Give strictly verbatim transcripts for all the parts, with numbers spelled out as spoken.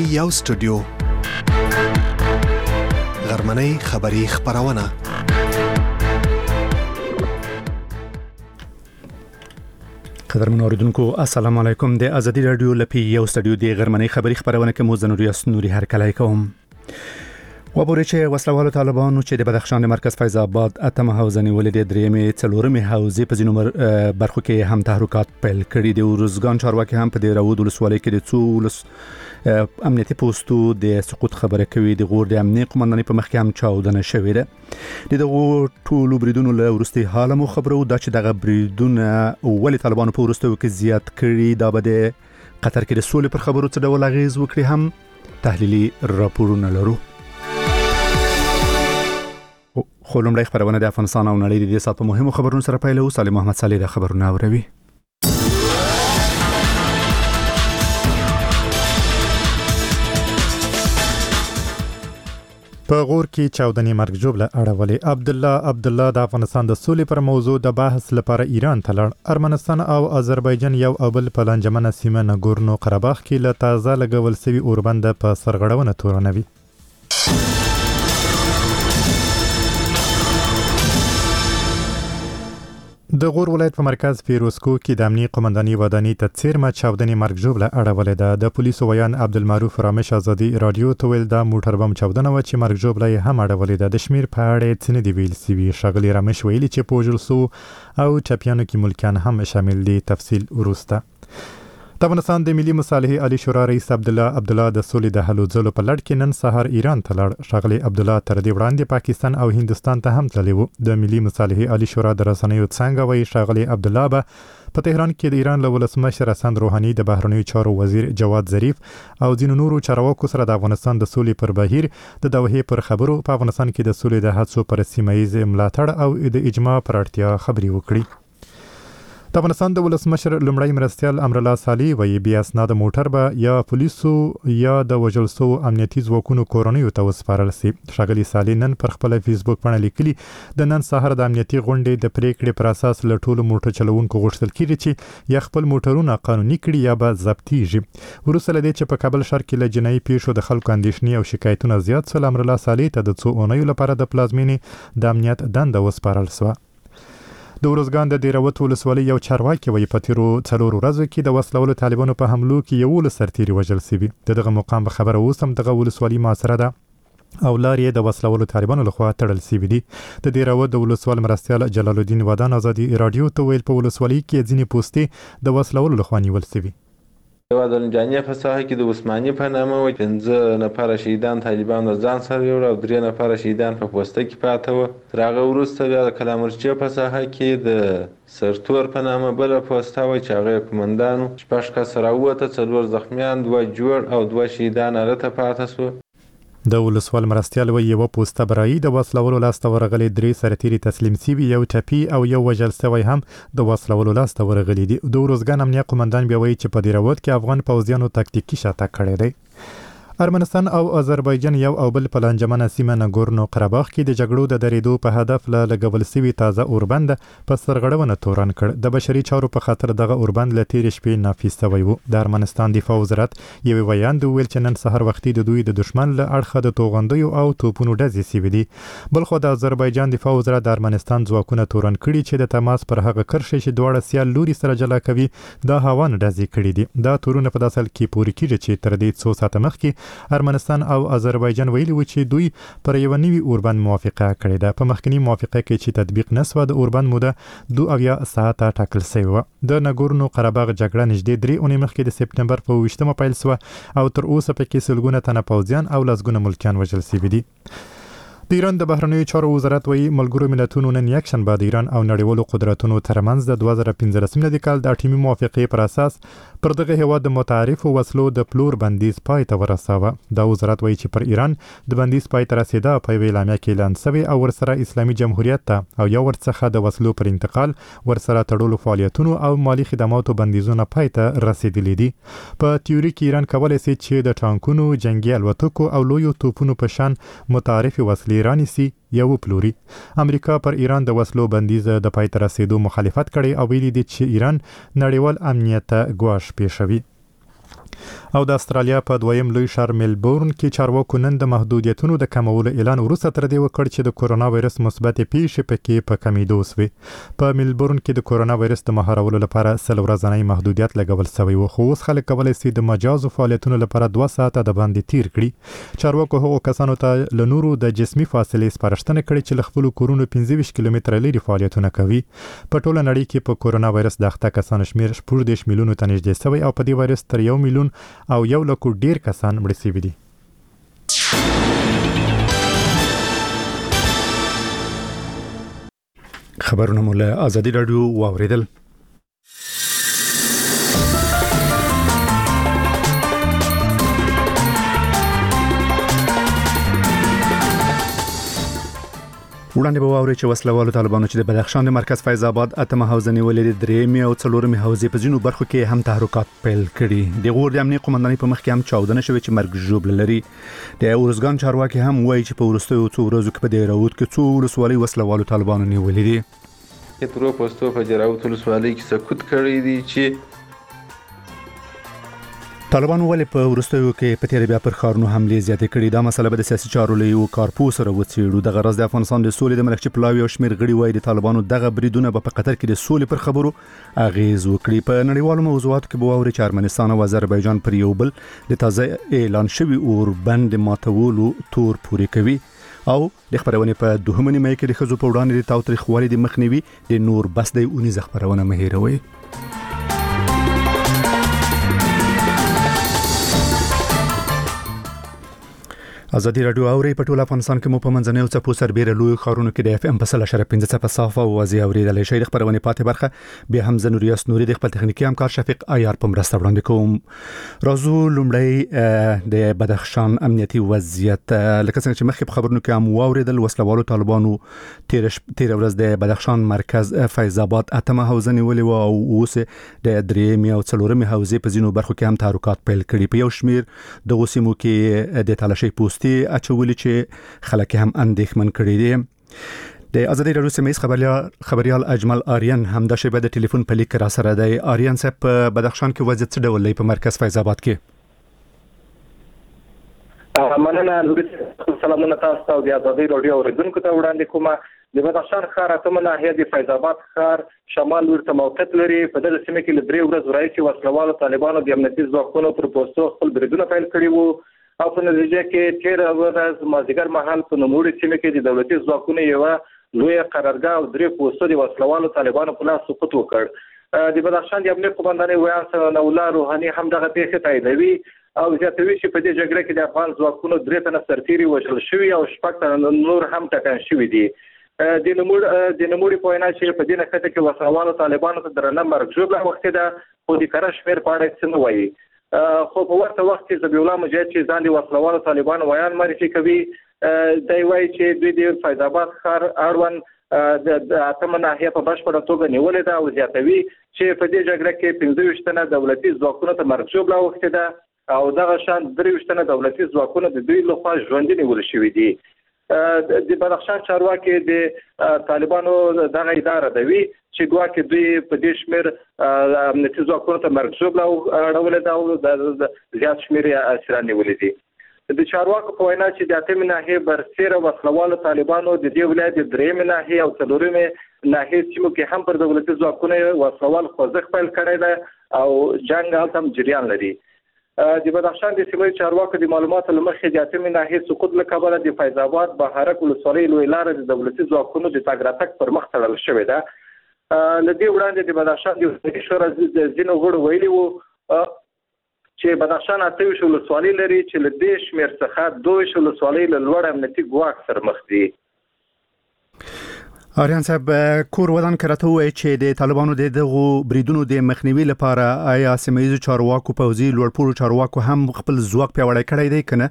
یو سټوډیو غرمنۍ خبری خبرونه قدرمن اوریدونکو السلام علیکم د ازادي رادیو لپی یو سټوډیو د غرمنۍ خبری خبرونه کې مو زنوري اسنوري هر کله کوم وبوري چې وسلوالو طالبانو چې د بدخشان د مرکز فیض آباد اتمه حوزه نیولې د درېمې څلورمې حوزې په ځینو برخو کې هم تحرکات پیل کړي دي. ورزګان چارواکي هم په دې راود ولسوالۍ کې د څو امنیتي پوسټو د سقوط خبره کوي. د غور د امنیتي قومندانۍ په مخ کې هم چاودنه شوې ده. د دغو ټولو بریدونو له وروستي حال مو خبرو دا چې دغه بریدونه ولې طالبانو په وروستیو کې زیات کړي، دا به د قطر کې د سولې پر خبرو څه ډول اغیز وکړي، هم تحلیلي راپورونه لرو. خو لومړی خبرونه د افغانستان او نړۍ د دې سات په مهمو خبرونو سره پیلوو. سالم محمد صالح د خبرونه اوروي. په غور کې چاودنې مرګ ژوبله اړولې. عبد الله عبد الله د افغانستان د سولې پر موضوع د بحث لپاره ایران ته لاړ. ارمنستان او آذربایجان یو او بل په لانجمنه سیمه نګورنو قرهباغ کې له تازه لګول سوي اوربند په سرغړونه تورنوي. د غور ولایت په مرکز فیروزکو کې د امنیتي قومندانۍ ودانۍ ته څیرمه چاودنې مرګ ژوبله اړولې ده. د پولیسو ویان عبدالمعروف رامش ازادي رادیو ته ویل دا موټر بم چاودنه و چې مرګ ژوبله یې هم اړولې ده. د شمیر په اړه څه نه دی ویل سوي. ښاغلي رامش ویلي چې په وژل سو او ټپیانو کې ملکیان هم شامل دي. تفصیل وروسته. د افغانستان د ملي مصالحې عالی شورا رئیس عبد الله عبد الله د سولې د هلو ځلو په لړ کې نن سهار ایران ته لاړ. ښاغلي عبد الله تر دې وړاندې پاکستان او هندستان ته هم تللی و. د ملي مصالحې عالی شورا د رسنیو څنګه وایي ښاغلي عبد الله به په تهران کې د ایران له ولسمشر حسن روحاني، د بهرنیو چارو وزیر جواد ظریف او ځینو نورو چارواکو سره د افغانستان د سولې پر بهیر د دوحې پر خبرو په افغانستان کې د سولې د هڅو پر سیمه ییز ملاتړ او د اجماع پر اړتیا خبري وکړي. د افغانستان د ولسمشر لومړی مرستیال امرالله صالح وایي بیا اسناد موټر به یا پولیسو یا د وژل شوو امنیتي ځواکونو کورنیو ته وسپارل شي. ښاغلي صالح نن پر خپل فیسبوک باندې لیکلي د نن سهار د امنیتي غونډې د پریکړې پر اساس له ټولو موټر چلوونکو غوښتل کیږي چې یا خپل موټرونه قانوني کړي یا به ضبطیږي. وروسته له دې چې په کابل ښار کې له جنایي پیښو د خلکو اندېښنې او شکایتونه زیات شول، امرالله صالح ته د څو اونیو لپاره د پلازمینې د امنیت دنده وسپارل شوه. د ورزګان د دیروت ولسوالۍ یو چارواکي وایي په تیرو څلورو ورځو کې د وسلوالو طالبانو په حملو کې یولس سرتیري وژل شوي. د دغه مقام په خبره اوس هم دغه ولسوالۍ محاصره ده او لارې د وسلوالو طالبانو لخوا تړل شوي دي. د دیروت د ولسوال مرستیال جلال الدین ودان ازادي رادیو ته ویل په ولسوالۍ کې ځینې پوستې د وسلوالو لخوا نیول شوي. د ودانجانیه په ساحه کې د عثماني په نامه و پنځه نفره شهیدان طالبان د ځان سره یوړ او درې نفره شهیدان په پوسته کې پاته و. تر هغه وروسته بیا د کلامرچې په ساحه کې د سرتور په نامه بله پوسته وه چې هغه قومندانو شپږ کسه راووته، څلور زخمیان، دوه جوړ او دوه شهیدان هلته پاته سوه. د ولسوال مرستیال وایي یوه پوسته برایي د وسلوالو لاسته ورغلي، درې سرتیري تسلیم سوي، یو ټپي او یو وژل سوی هم د وسلوالو لاسته ورغلي دي. د ورزګان امنیه قومندان بیا وایي چې په دیروت کې افغان پوځیانو تکتیکي شاتګ کړی دی. ارمنستان او آذربایجان یو او بل په لانجمنه سیمه نګورنو قرهباغ کې د جګړو د درېدو په هدف له لګول سوي تازه اوربند په سرغړونه تورن کړ. د بشري چارو په خاطر دغه اوربند له تېرې شپې نافذ سوی و. د ارمنستان دفاع وزارت یوې ویاند وویل چې نن سهار وختي د دوی د دشمن له اړخه د توغندیو او توپونو ډزې سوي دي. بلخو د آذربایجان دفاع وزارت د ارمنستان ځواکونه تورن کړي چې د تماس پر هغه کرښې چې دواړه سیال لوري سره جلا کوي دا هاوان ډزې کړي دي. دا تورونه په داسې حال کې پورې کیږي چې تر دې څو ساعته مخکې ارمنستان او آذربایجان ویلي و چې دوی پر یو نوي اوربند موافقه کړې ده. په مخکنی موافقه کې چې تطبیق نسوه د اوربند موده دوه اویا ساعته ټاکل شوې وه. د نګورنو قرهباغ جګړه نږدې درې اونۍ مخکې د سپتمبر په اوویشتمه پیل سوه او تر اوسه پکې سلګونه تنه پوځیان او لسګونه ملکیان وژل شوي دي. د ایران د بهرنیو چارو وزارت وایي ملګرو ملتونو نن یکشن به د ایران او نړیوالو قدرتونو ترمنځ د دوه زره پنځلسم میلادي کال د اټومي موافقې پر اساس پر دغه هیواد د متعارفو وسلو د پلور بندیز پای ته ورساوه. دا وزارت وایي چې پر ایران د بندیز پای ته رسیده په یوې اعلامیه کې اعلان شوی او ورسره اسلامي جمهوریت ته او یو ورڅخه د وسلو پر انتقال، ورسره تړلو فعالیتونو او مالی خدماتو بندیزونه پای ته رسیدلي دي. په تیوري کې ایران کولی شي چې د ټانکونو، جنگي الوتکو او لویو توپونو په شان متعارفې وسلې رانیسي یا وپلوري. امریکا پر ایران د وسلو بندیز د پای ته رسیدو مخالفت کړي او ویلي دي چې ایران نړیوال امنیت ته ګواښ پیښوي. او د استرالیا په دویم لوی ښار ملبورن کې چارواکو نن د محدودیتونو د کمولو اعلان وروسته تر دې وکړ چې د کورونا وایرس مثبت پیښې پکې په کمیدو وسوي. په ملبورن کې د کورونا وایرس د مهارولو لپاره سل ورځنی محدودیت لګول شوی و، خو اوس خلک کولی شي د مجازو فعالیتونو لپاره دوه ساعته د باندې تیر کړي. چارواکو هغو کسانو ته له نورو د جسمي فاصلې سپارښتنه کړې چې له خپلو کورونو پنځه ویشت کیلومتره لرې فعالیتونه کوي. په ټوله نړۍ کې په کورونا وایرس د اخته کسانو شمېر شپږ دېرش میلیونو ته نږدې شوی او په دې وایرس تر یو میلیون او یو لکو ډیر کسان مړه شوي دي. خبرونه مو له آزادي رادیو واوریدل. وړاندې به واوري چې وسلوالو طالبانو چې د بدخشان د مرکز فیض آباد اتمه حوزه نیولې د درېیمې او څلورمې حوزې په ځینو برخو کې هم تحرکات پیل کړي. د غور د امنیت قومندانۍ په مخ کې هم چاودنه شوې چې مرګ ژوبله لري. د اورزګان چارواکي هم وایي چې په وروستیو څو ورځو کې په دې راوت کې څو ولسوالۍ وسلوالو طالبانو نیولې دي. ترو پوسټو په جراوت ولسوالۍ کې سکوت کړی دي چې طالبانو ولې په وروستیو کې په تیر بیا پر ښارونو حملې زیاتې کړي. دا مسله به د سیاسي چارو له یو کارپوه سره وڅېړو. د غرض د افغانستان د سولې د ملکچې پلاوي او شمېر غړي وایي د طالبانو دغه بریدونه به په قطر کې د سولې پر خبرو اغیز وکړي. په نړیوالو موضوعاتو کې به واوري چې ارمنستان او آذربایجان پر یو بل د تازه اعلان شوي اوربند ماتولو تور پورې کوي. او د خبرونې په دوهمه نیمه کې د ښځو په وړاندې د تاوتریخوالي د مخنیوي د نور بس د اونیزه خبرونه مه هېروئ. آزادي رادیو اوري په ټول افغانستان کې مو په منځنۍ او څپو سربېره لوی ښارونو کې د اف ام په سل اشاریه پنځه څپه صافه او واضح اورېدلی شئ. د خبرونې پاتې برخه بیا هم زه نوریاس نوري د خپل تخنیکي همکار شفیق عیار په مرسته وړاندې کوم. راځو لومړی د بدخشان امنیتي وضعیت. لکه څنګه چې مخکې په خبرونو کې هم واورېدل، وسلوالو طالبانو تیر تیر ورځ د بدخشان مرکز فیض آباد اتمه حوزه نیولې و او اوس د درېیمې او څلورمې حوزې په ځینو برخو کې هم تحرکات پیل کړي. په یو شمېر دغو سیمو کې د تالاشۍ پوسټ اچولي چې خلک هم اندېښمن کړي دي. د آزادي رادیو سیمه‌ایز خبریال خبریال اجمل آریان هم د شبکې د ټلیفون په لیک را سره دی. آریان صاحب په بدخشان کې وضعیت څه ډول دی په مرکز فیض آباد کې؟ مننه نوري، سلامونه تاسو ته د آزادي رادیو اوریدونکو ته وړاندې کوم. د بدخشان ښار اتمه ناحیه د فیض آباد ښار شمال ورته موقعیت لري. په دغه سیمه کې له درې ورځې راهیسې وسلوالو طالبانو د امنیتي ځواکونو پر پوسټو خپل بریدونه پیل کړي وو او په نتیجه کې تیر ورځ مازدیګر مهال په نوموړي سیمه کې د دولتي ځواکونو یوه لویه قرارګاه او درې پوسټو د وسلوالو طالبانو په لاس سقوط وکړ. د بدخشان د امنیت قومندانۍ ویان ثناء الله روحاني هم دغه پیښه تاییدوي او زیاتوي چې په دې جګړه کې د افغان ځواکونو درې تنه سرتیري وژل شوي او شپږ تنه نور هم ټپیان شوي دي. د نوموړي په وینا چې په دې نښته کې وسلوالو طالبانو ته درنه مرګ ژوبله وختې ده، خو د کره شمېر په اړه څه نه وایي. خو په ورته وخت کې ذبیح الله مجاهد چې ځان د وسلوالو طالبانو ویان معرفي کوي، دی وایي چې دوی د فیض آباد ښار اړوند د اتمه ناحیه په بشپړه توګه نیولې ده او زیاتوي چې په دې جګړه کې پنځه ویشت تنه دولتي ځواکونو ته مرګ ژوبله اوښتې ده او دغه شان درې ویشت تنه دولتي ځواکونه د دوی لخوا ژوندي نیول شوي دي. د بدخشان چارواکي د طالبانو دغه اداره دوي چې ګواکې دوی په دې شمېر امنیتي ځواکونو ته مرګ ژوبله اړولې ده او د زیات شمېر یې اسیران نیولي دي. د چارواکو په وینا چې د اتمې ناحیې برسېره وسلوالو طالبانو د دې ولایت د درېیمې ناحیې او څلورمې ناحیې سیمو کې هم پر دولتي ځواکونو وسلوال خوځښت پیل کړی دی او جنګ هلته هم جریان لري. د بدخشان د سیمې چارواکو د معلوماتو له مخې د اتمې ناحیې سقوط له کبله د فیض آباد بهارک ولسوالۍ لویه لاره د دولتي ځواکونو د تګ راتګ پر مخ تړل شوې ده. له دې وړاندې د بدخشان د ولسمشر شورا د ځینو غړو ویلي وو چې بدخشان اته ویشت ولسوالۍ لري چې له دې شمېر څخه دوه ویشت ولسوالۍ له لوړ امنیتي ګواښ سره مخ دي. آریان صاحب، کور ودان کرته وایي چې د طالبانو د دغو بریدونو د مخنیوي لپاره آیا سیمه‌ایزو چارواکو پوځي لوړپوړو چارواکو هم خپل ځواک پیاوړی کړی دی که نه؟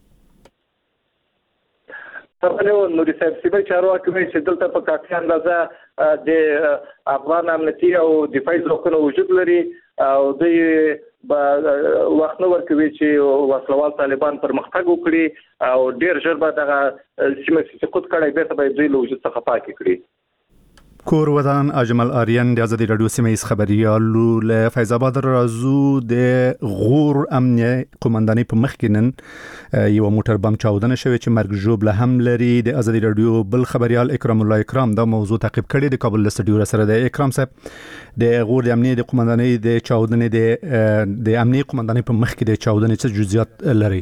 طبعا نوري صاحب سیمه چارواکي وایي چې دلته په کافي اندازه د افغان امنیتي او دفاعي ځواکونو وجود لري او دوی به وخت نه ورکوي چې وسلوال طالبان پرمختګ وکړي او ډیر ژر به دغه سیمه سقوط کړي، بیرته به دوی له وجود څخه پاکې کړي. کور ودان اجمل آریان د ازادي رادیو سیمه خبريالو له فیض آباد رازو د غور امنیه قومنداني په مخ کې نن یو موټر بم چاودنه شوې چې مرګ ژوبله هم لري. د ازادي رادیو بل خبريال اکرام الله اکرام دا موضوع تعقیب کړي. د کابل استودیو سره د اکرام صاحب د غور د امنیه د قومنداني د چاودنې د د امنیه قومنداني په مخ کې د چاودنې څه جزئیات لري؟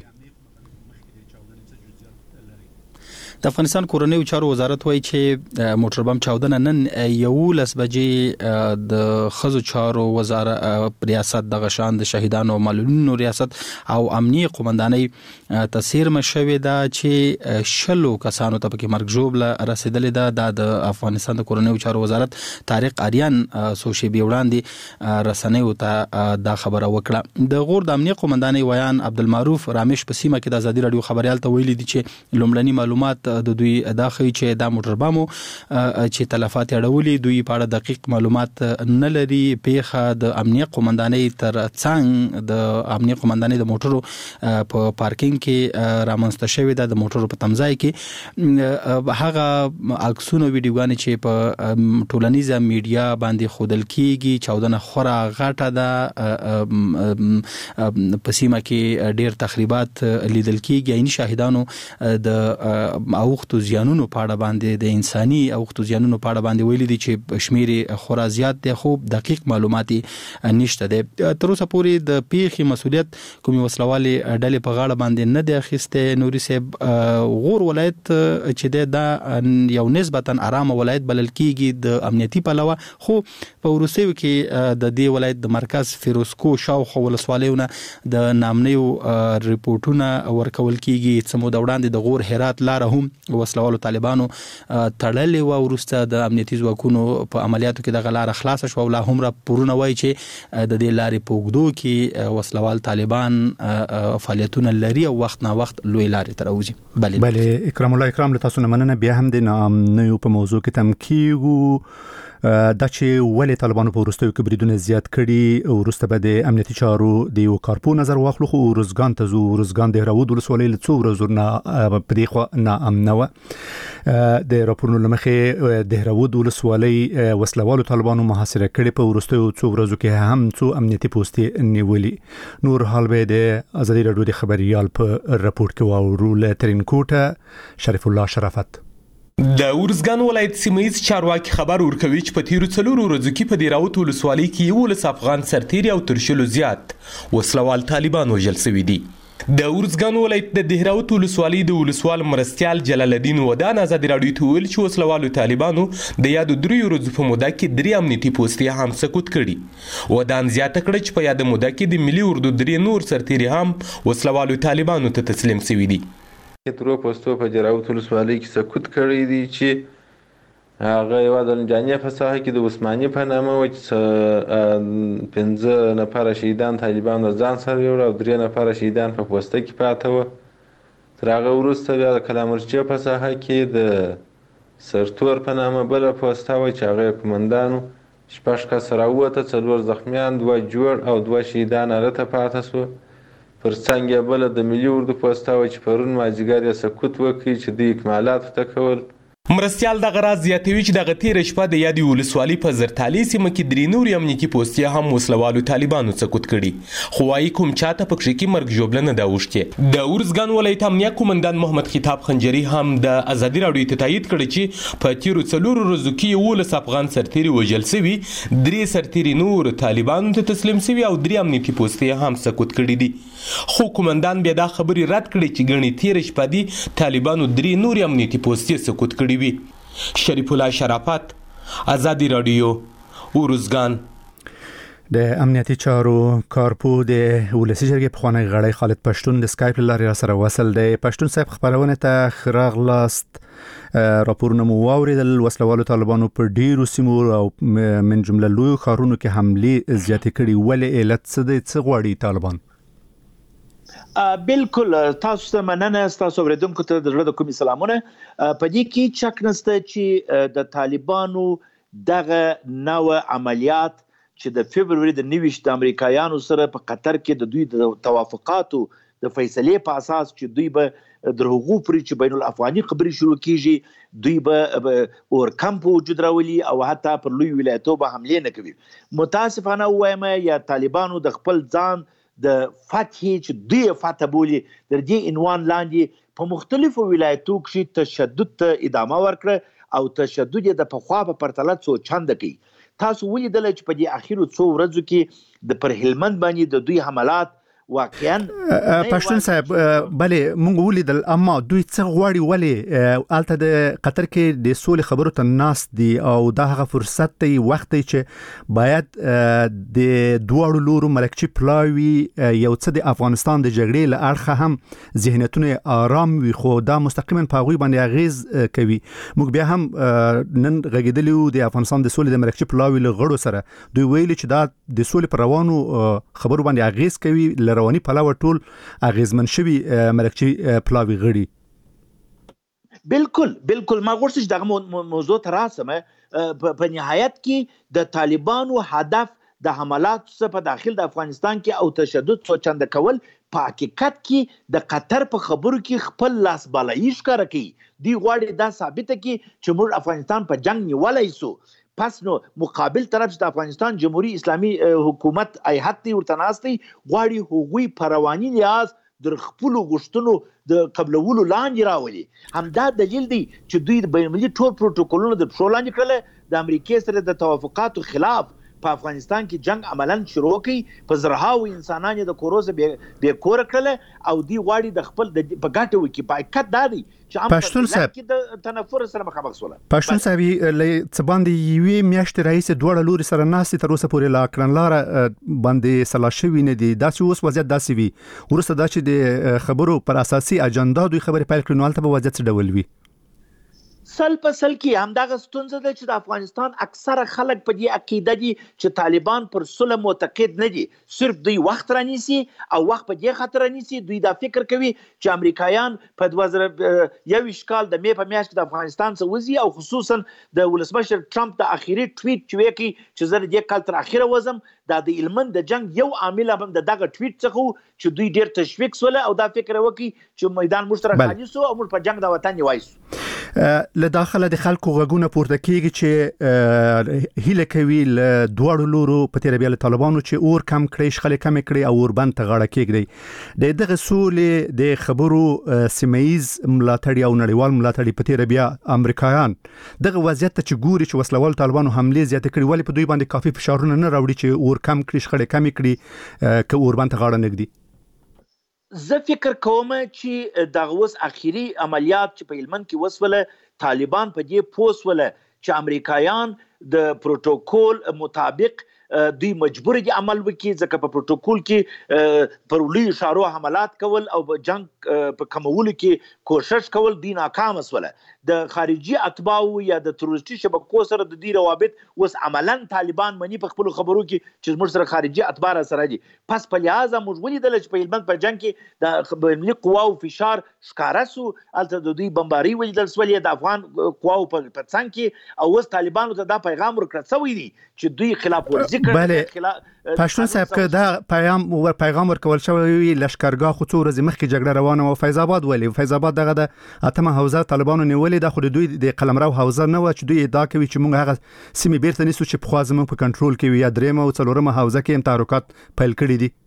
د افغانستان کورنیو چارو وزارت وایي چې موټر بم چاودنه نن یولس بجې د خزو چارو وزارت ریاست د غشان د شهیدانو او معلولینو ریاست او امنیه قومنداني تسیر مشوي دا چې شلو کسانو ته پکې مرګ ژوبله رسیدلې ده. د افغانستان د کورنیو چارو وزارت طارق آریان سوشي بیوړاندې رسنیو ته دا خبره وکړه. د غور د امنیه قومنداني ویان عبدالمعروف رامش په سیمه کې د ازادي رادیو خبريال ته ویلي دي چې لومړني معلومات د دوی داخلي چې دا موټر بمو چې تلفات اړولې دوی په اړه دقیق معلومات نه لري. پیخه د امنیه قومنداني تر څنګ د امنیه قومنداني د موټرو په پارکینګ کې رامنځته شوې ده. د موټرو په تمځای کې هغه عکسونه ویډیوګانې چې په ټولنیزه میډیا باندې خودل کیږي چاودنه خورا غټه ده. په سیمه کې ډېر تخریبات لیدل کیږي. عین شاهدانو د اوختو زیانونو په اړه باندې د انساني اوختو زیانونو په اړه باندې ویلي دي چې شمیر خورا زیات دي خو دقیق معلومات نشته دي. تر اوسه پورې د پیښې مسؤلیت کومي وسلوالي ډلې په غاړه باندې نه دی اخیسته. نوري صاحب غور ولایت چې د یو نسبتا آرام ولایت بلل کیږي د امنیتي پلوه خو په ورسېو کې د دې ولایت د مرکز فیروزکو شاوخوا ولسوالیونه د نامنیو ریپورتونه ورکول کیږي. څه مو د وړاندې د غور هرات لار هم وسلوالو طالبانو تړلې و ورسته د امنیتي ځواکونو په عملیاتو کې د غلار خلاص شو. ولا هم را پورونه وای چې د دې لارې په وګدو کې وسلوال طالبان فعالیتونه لري او وخت نه وخت لوی لارې تر اوځي. بله بله اکرام الله اکرام له تاسو نه مننه. بیا هم د نامنیو په موضوع کې تم کیږو دا چې ولې طالبانو په وروستیو کې بریدونه زیات کړي. وروسته به د امنیتي چارو د یو کارپو نظر واخلو خو روزګان ته زو روزګان د هراود ولسوالۍ له څو ورځو نه په دې خوا نه امنه وه. د راپورونو له مخې د هراود ولسوالۍ وسلوالو طالبانو محاصره کړي. په وروستیو څو ورځو کې هم څو امنیتي پوستې نیولي. نور حال به د ازادي رادیو د خبريال په راپور کې واورو. له ترینکوټه شریف الله شرافت. د ورزګان ولایت سیمه‌یز چارواکي خبر ورکوي چې په تیرو څلورو ورځو کې په دیراوت ولسوالۍ کې یولس افغان سرتیري او تر شلو زیات وسلوال طالبان وژل شوي دي. د ورزګان ولایت د دهراوت ولسوالۍ د ولسوال مرستیال جلال الدین ودان ازادي رادیو ته ویل چې وسلوالو طالبانو د یادو دریو ورځو په موده کې درې امنیتي پوستې هم سقوط کړي. ودان زیاته کړه چې په یاد موده کې د ملي اردو درې نور سرتیري هم وسلوالو طالبانو ته تسلیم شوي دي. ترو پوسټو په جراوت ولسوالۍ کې سقوط کړی دي چې هغه یو د جانیه په ساحه کې د عثماني په نامه و چې پنځه نفر شهیدان طالبان ځان سره یو او درې نفر شهیدان په پوسټه کې پاته و. تر هغه وروسته بیا د کلامرچه په ساحه کې د سرتور په نامه بل پوسټه و چې هغه کمانډانو شپږ کس راووته، څلور زخمیان، دوه جوړ او دوه شهیدان هلته پاته سو. پر څنګ بل د ملي اردو پوسټه و چې پرون مازدیګر یې سقوط وکړي چې د اکمالات ته کول. مرستیال دغه راز زیاتوي چې دغه تیره شپه د یادې ولسوالۍ په زرتالي سیمه کې درې نورې امنیتي پوستې هم وسلوالو طالبانو سقوط کړي خو وايي کوم چاته په کښې کې مرګ ژوبله نه ده اوښتې. د ورزګان ولایت امنیه قومندان محمد خطاب خنجري هم د ازادي راډیو ته تایید کړی چې په تیرو څلورو ورځو کې یولس افغان سرتیري وژل سوي، درې سرتیري نور طالبانو ته تسلیم سوي او درې امنیتي پوستې هم سقوط کړي دي. خو قومندان بیا دا خبرې رد کړي چې ګڼې تیره شپه دي طالبانو درې نورې امنیتي پوستې سقوط کړي وي. شریف الله شرافت، ازادي رادیو، ورزګان. د امنیتي چارو کارپو د ولسی جرګې پخوانی غړی خالد پښتون د سکایپ لارې را سره وصل دی. پښتون صاحب خبرونه ته خراغلاست. راپورونه مو واوریدل وسلوالو طالبانو په ډیرو سیمو او من جمله لوی ښارونو کې حملې زیاتې کړي. ولې علت څه دی؟ څه غواړي طالبان؟ بالکل تاسو ته مننه. تاسو اوریدونکو ته د زړه د کومې سلامونه. په دې کې شک نشته چې د طالبانو دغه نوع عملیات چې د فبروري د نویشت امریکایانو سره په قطر کې د دوی د توافقاتو د فیصلې په اساس چې دوی به در هغو پورې چې بین الافغاني خبرې شروع کیږي دوی به اور کمپ وجود راولي او حتی پر لوی ولایتو به حملې نه کوي. متاسفانه وایم یا طالبانو د خپل ځان د فتح چې دوی فتح بولي در دې عنوان لاندې په مختلفو ولایتو کې تشدد ته ادامه ورکړه او تشدد د پخوا په پرتله څو چنده کوي. تاسو ولیدل چې په دې اخیرو څو ورځو کې د پر هلمند باندې د دوی حملات واقعا پښتون صاحب بلې مونږ ولیدل اما دوی څه غواړي ولې الته د قطر کې د سولې خبرو ته ناس دي او دا هغه فرصت دی وخت دی چې باید د دوړو لورو ملکچي پلاوي یو څه د افغانستان د جګړې له اړخه هم ذهنیتونه آرام وي خو دا مستقیما په هغوی باندې اغیز کوي. موږ بیا هم نن غږیدلیو د افغانستان د سولې د ملکچي پلاوي له غړو سره دوی ویلي چې دا د سولې پر روانو خبرو باندې اغیز کوي رواني پلاوه ټول اغیزمن شوی ملکچي پلاوي غړي. بالکل بالکل ما غوښتل چې دغه موضوع ته راسم. په نهایت کې د طالبانو هدف د حملاتو څخه په داخل د افغانستان کې او تشدد څو چنده کول په حقیقت کې د قطر په خبرو کې خپل لاس بالایي ښکاره کوي. دی غواړي دا ثابته کړي چې موږ افغانستان په جنگ نیولای سو. پس نو مقابل طرف چې د افغانستان جمهوریت اسلامي حکومت ایهات دی ورته ناستي غواړي هغوی په رواني لحاظ در خپلو غوښتنو د قبلولو لاندې راولي. همدا دلیل دی چې دوی د بین المللي ټول پروتوکولونه د پښو لاندې کړل د امریکې سره د توافقاتو خلاف په افغانستان کې جنگ عملاً شروع کړي په زرهاو انسانان د کوروزه بې کوره کړل او دی غواړي د خپل د په ګټه وکړي. په حقیقت دا دی چې پښتون صاحب د تنفر سره مخامخ سوله. پښتون صاحب له څه باندې یوې میاشتې رئیس دوړه لوري سره ناستې تر اوسه پورې لا کړنلاره باندې سلا شوي نه دي. داسې اوس وضعیت داسې وي وروسته دا چې د خبرو پر اساسي اجنډا دوی خبرې پیل کړي نو هلته به وضعیت څه ډول وي؟ سل په سل کې همدغه ستونزه ده چې د افغانستان اکثره خلک په دې عقیده دي چې طالبان پر صلح معتقد نه دي. صرف دوی وخت رانیسي او وخت په دې خاطر رانیسي دوی دا فکر کوي چې امریکایان په دوه زره یوویشت کال د مې په میاشت کې د افغانستان څخه وځي او خصوصا د ولسمشر ټرمپ د اخیری ټویټ چې وکړي چې زه د دې کال تر اخره وځم دا د هلمند د جنگ یو عامل هم د دغه ټویټ څخه چې دوی ډیر تشویق سول او دا فکر وکړي چې میدان مشترک خالي سو او موږ په جنگ د وطن نیوای سو. له داخله د خلکو غږونه پورته کیږي چې هیله کوي له دوړو لورو په تیر بیا له طالبانو چې اور کم کړي شخړې کم کړي او اوربند ته غاړه کېږي. د دغه سولې د خبرو سیمایز ملاتړي او نړیوال ملاتړي په تیر بیا امریکایان دغه وضعیت ته چې ګوري چې وسلوال طالبانو حمله زیات کړي ولې په دوی باندې کافي فشارونه نه راوړي چې اور کم کړي شخړې کم کړي که اوربند ته غاړه نږدي. زه فکر کوم چې دغه اوس اخیری عملیات چې په هلمند کې وسوله طالبان په دې پوه سوله چې امریکایان د پروتوکول مطابق دوی مجبور دي عمل وکړي ځکه په پروتوکول کې پر لوی اشارو حملات کول او جنگ په کمولو کې کوشش کول دوی ناکام وسوله. د خارجي اتباعو یا د تروریستي شبکو سره د دې روابط اوس عملاً طالبان مني په خپل خبرو کې چې موږ سره خارجي اتباع سره دي. پس په لحاظ موږ ولیدل چې په هلمند په جنگ کې د بین‌المللي قواو فشار ښکاره سو الته د دوی بمباري ولیدل سولې د افغان قواو په څنګ کې او اوس طالبانو ته دا پیغام ورکړ شوی دی چې دوی خلاف ورزي بله پښتون صاحب که دا پیغام ور پیغام ورکول شوی لشکرګاه خو څو ورځې مخکې جګړه روانه و فیض آباد ولې فیض آباد دغه د اتمه حوزه طالبانو نیولې د خو دوی د قلمرو حوزه نه و چې دوی ادعا کوي چې موږ هغه سیمې بیرته نیسو چې په خوا زموږ په کنټرول کې وي یا درېمه او څلورمه حوزه کې هم تحرکات پیل کړي دي.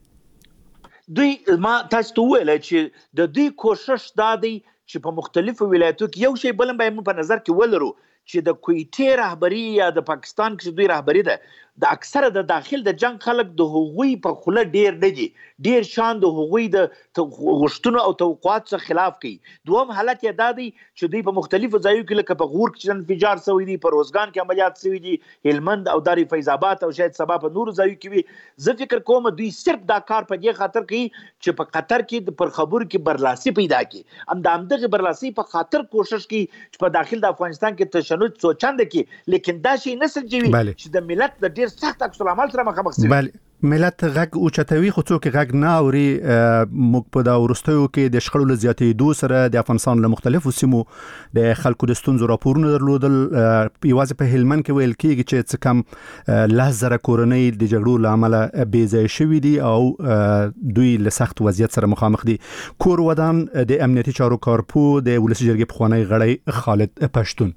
دوی ما تاسو ته ویل چې د دوی کوشش دا دی چې په مختلفو ولایتو کې یو شی بل به په نظر کې ولرو چې د کویټې رهبری یا د پاکستان کې دوی رهبری ده د اکثره د داخل د جنگ خلک د هغوی په خوله ډیر نه دي ډیر شان د هغوی د غوښتنو او توقعات څخه خلاف کوي. دوم حالت یې دا دی چې دوی په مختلفو ځایو کې لکه په غور کې انفجار شوی دی په روزګان کې عملیات شوی دي هلمند او داری فیض آباد او شاید سبا په نورو ځایو کې وي. زه فکر کوم دوی صرف دا کار په دې خاطر کوي چې په قطر کې پر خبرو کې برلاسي پیدا کړي ام د همدغه برلاسي په خاطر کوشش کوي چې په داخل د افغانستان کې تشنج سوچنده کې لیکن دا شی نه سنجوي چې د ملت د ډیر سخت عکس العمل سره مخامخ شي. بله ملت غږ اوچتوي خو څوک غږ نه اوري. موږ په دا ورستیو کې د شخړو له زیاتېدو سره د افغانستان له مختلفو سیمو د خلکو د ستونزو راپورونه درلودل. یوازې په هلمند کې ویل کېږي چې څه کم لس زره کورنۍ د جګړو له امله بې ځایه شوي دي او دوی له سخت وضعیت سره مخامخ دي. کور ودان د امنیتي چارو کارپوه د ولسي جرګې پخوانی غړی خالد پښتون.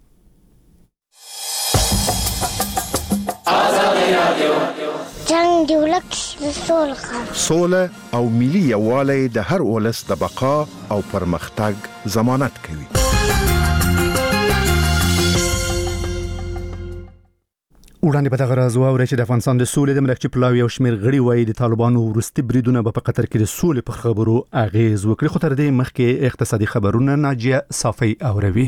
جنگ دی ولک سول خان سوله او ملي یووالی د هر ولس د بقا او پرمختګ ضمانت کوي. وړاندې په دغه راز واورئ چې د افغانستان د سولې د ملکچي پلاوي او شمېر غړي وایي د طالبانو وروستي بریدونه به په قطر کې د سولې پر خبرو اغیز وکړي. خو تر دې مخکې اقتصادي خبرونه ناجیه صافی اوروي.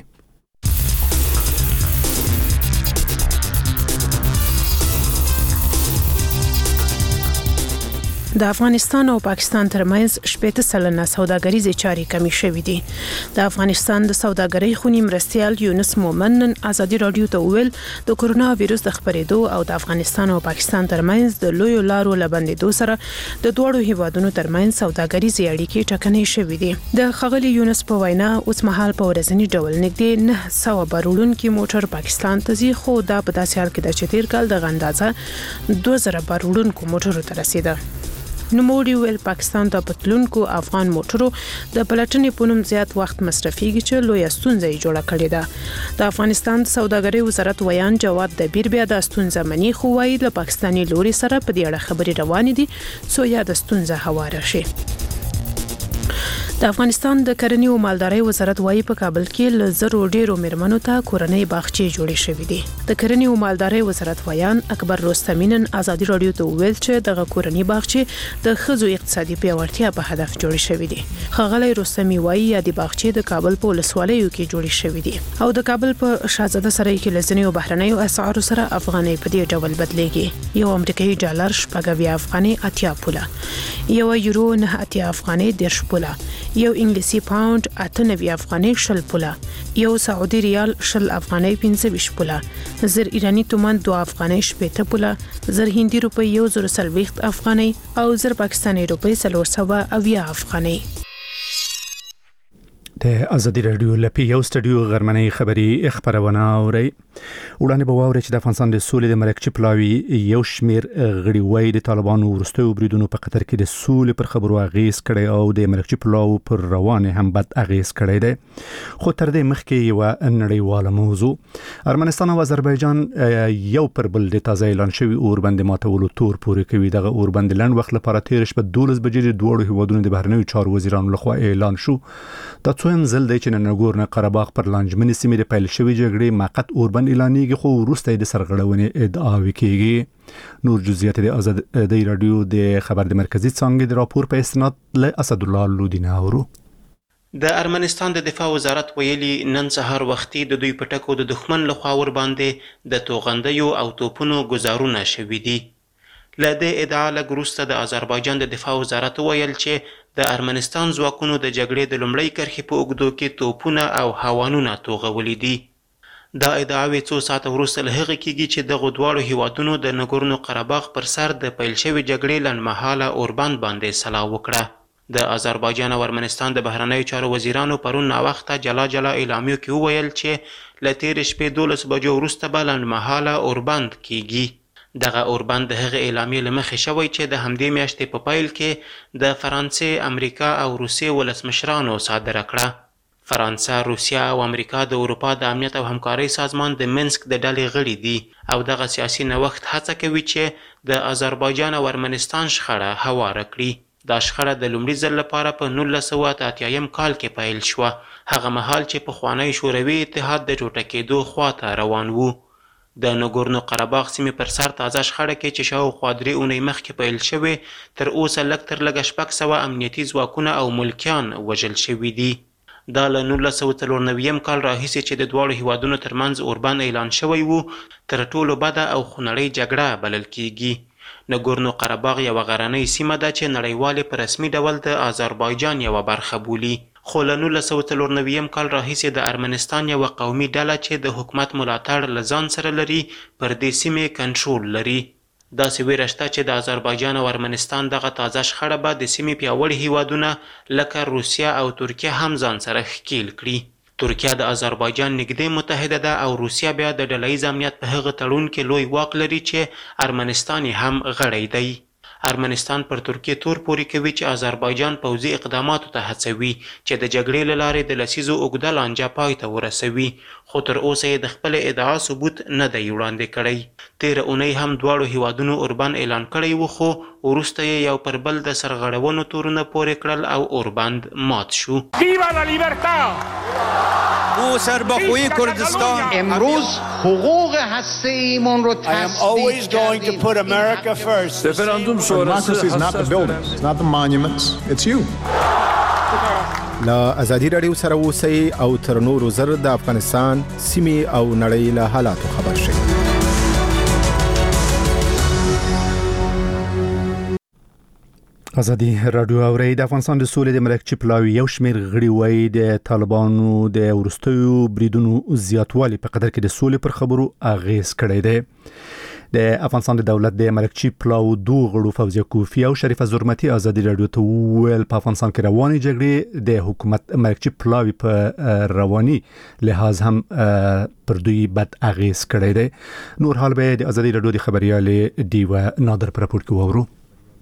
د افغانستان او پاکستان ترمنځ شپږ سلنه سوداګریزې چارې کمی شوې دي. د افغانستان د سوداګرۍ خونی مرستیال یونس مومن نن ازادي رادیو ته ویل د کورونا وایرس د خبرېدو او د افغانستان او پاکستان ترمنځ د لویو لارو لبندېدو سره د دوړو هیوادونو ترمنځ سوداګریزې اړیکې ټکنۍ شوې دي. د خغلی یونس په وینا اوس مهال په ورځنی ډول نږدې نه سوه بارولونکي موټر پاکستان ته ځي، خو دا په داسې حال کې ده چې تیر کال د اندازه دوه زره بارولونکو موټرو ته رسیده. نوموړي ویل پاکستان ته پتلونکو افغان موټرو د پلټنې په نوم زیات وخت مصرفيږي چې لوی ستونزه یې جوړه کړې ده. د افغانستان د سوداګرۍ وزارت ویان جواد دبیر بیا د ستونزه منی خو وایي د پاکستاني لوري سره په دې اړه خبرې روانې دي څو یا د ستونزه هواره شي. د افغانستان د کرنې او مالدارۍ وزارت وایي په کابل کې ل زرو ډیرو میرمنو ته کورنۍ باغچې جوړې شوې دي. د کرنې او مالدارۍ وزارت ویان اکبر رستمین ازادي رادیو ته ویل چې دغه کورنۍ باغچې د ښځو اقتصادي پیاوړتیا په هدف جوړې شوې دي. ښاغلی رستمی وایي یا د باغچې د کابل په ولسوالیو کې جوړې شوې دي او د کابل په شاهزاده سرای کې لزنی او بهرنیو اسعارو سره افغانۍ په دې ډول بدلېږي. یو امریکایي ډالر شپږ افغانۍ اتیا پوله، یو یورو نه اتیا افغانۍ دیرش پوله، یو انګلیسي پاوند اته نوي افغانۍ شل پوله، یو سعودي ریال شل افغانۍ پنځه ویشت پوله، زر ایرانی تومان دوه افغانۍ شپېته پوله، زر هندي روپۍ یو زر څلوېښت افغانۍ او زر پاکستاني روپۍ څلور سوه اویا افغانۍ. د ازادي رادیو لپی یو سټډیو غرمنۍ خبری خبرونه اوري. وړاندې به واوري چې د افغانستان د سولې د ملکچي پلاوي یو شمیر غړي وایي د طالبانو وروستیو بریدونو په قطر کې د سولې پر خبرو اغیز کړي او د ملکچي پلاو پر روان هم بد اغیز کړي دي. خو تر دې مخکې یو نړیواله موضوع ارمنستان او آذربایجان یو پر بل د تازه اعلان شوی اوربند ماتولو تور پورې کوي. دغه اوربند لنډ وخت لپاره تیر شپه دولس بجې د دوړو هیوادونو د بهرنیو چارو وزیرانو لخوا اعلان شو. دا څو هم زل دی چې نن نګورنه قرهباغ پر لانجمنې سیمې د پیل شوی جګړې موقت اوربند اعلانېږي خو وروسته د سرغړونې ادعاوې کېږي. نور جزئیات د ازادي رادیو د خبر د مرکزی څانګې د راپور په استناد له اسد الله لودینه اورو. د ارمنستان د دفاع وزارت ویلي نن سهار وختي د دوی پټکو د دښمن لخوا ور باندې د توغندیو او توپونو گزارونه شوي دي. له دې ادعا لږ وروسته د آذربایجان د دفاع وزارت ویل چې د ارمنستان ځواکونو د جګړې د لومړۍ کرښې په اوږدو کې توپونه او هاوانونه توغولي دي. دا ادعاوې څو ساعته وروسته له هغې کېږي چې دغو دواړو هیوادونو د نګورنو قرهباغ پر سر د پیل شوې جګړې لنډمهاله اوربند باندې سلا وکړه. د آذربایجان او ارمنستان د بهرنیو چارو وزیرانو پرون ناوخته جلا جلا اعلامیو کې وویل چې له تېرې شپې دولس بجو وروسته به لنډمهاله اوربند کېږي. دغه اوربند د هغه اعلامیې له مخې شوی چې د همدې میاشتې په پیل کې د فرانسې، امریکا او روسیې ولسمشرانو صادره کړه. فرانسه، روسیه او امریکا د اروپا د امنیت او همکارۍ سازمان د منسک د ډلې غړي دي او دغه سیاسي نوښت هڅه کوي چې د آذربایجان او ارمنستان شخړه هواره کړي. دا شخړه د لومړي ځل لپاره په نولس سوه اته اتیایم کال کې پیل شوه، هغه مهال چې پخوانی شوروي اتحاد د ټوټه کېدو خواته روان وو. د نګورنو قرهباغ سیمې پر سر تازه شخړه کې چې شاوخوا درې اونۍ مخکې پیل شوې تر اوسه لږ تر لږه شپږ سوه امنیتي ځواکونه او ملکیان وژل شوي دي. دا له نولس سوه څلور نوي کال راهیسې چې د دواړو هیوادونو ترمنځ اوربند اعلان شوی وو تر ټولو بده او خونړۍ جګړه بلل کیږي. نګورنو قرهباغ یوه غرنۍ سیمه ده چې نړیوالې په رسمي ډول د آذربایجان یوه برخه بولي. خو له نولس سوه څلور نوي کال راهیسې د ارمنستان یوه قومي ډله چې د حکومت ملاتړ له ځان سره لري پر دې سیمې کنټرول لري. داسې ویره شته چې د آذربایجان او ارمنستان دغه تازه شخړه به د سیمې پیاوړي هیوادونه لکه روسیه او ترکیه هم ځان سره ښکیل کړي. ترکیه د آذربایجان نږدې متحده ده او روسیه بیا د ډلهییز امنیت په هغه تړون کې لوی واک لري چې ارمنستان یې هم غړی دی. ارمنستان پر ترکیه تور پورې کوي چې آذربایجان پوځي اقداماتو ته هڅوي چې د جګړې له لارې د لسیزو اوږده لانجه پای ته ورسوي، خو تر اوسه یې د خپل ادعا ثبوت نه دی وړاندې کړی. تېره اونۍ هم دواړو هیوادونو اوربند اعلان کړی و، خو وروسته یې یو پر بل د سرغړونو تورونه پورې کړل او اوربند مات شو. سربخوی کردستان امروز حقوق هسته ایمان رو always going to put America first. Referendum sonrası is not the buildings, it's not the monuments, it's you. لا ازادي رادیو سره اوسئ او تر نورو زر د افغانستان سیمې او نړۍ له حالاتو خبر شئ. ازادي رادیو اوري د افغانستان د سولې د مرکچی پلاوی یو شمیر غړي وای د طالبانو د ورستیو بریدونو زیاتوالی په قدر کې د سولې پر خبرو اغیز کړی دی. د افغانستان د دولت د مرکچی پلاو دوه غړو فوزیه کوفی او شریفه زرمتی ازادي رادیو ته ویل په افغانستان کې رواني جګړې د حکومت مرکچی پلاوی په رواني لحاظ هم پر دوی بد اغیز کړی دی. نور حال به د ازادي رادیو د خبريال دیوه نادر پر راپور کې وورو.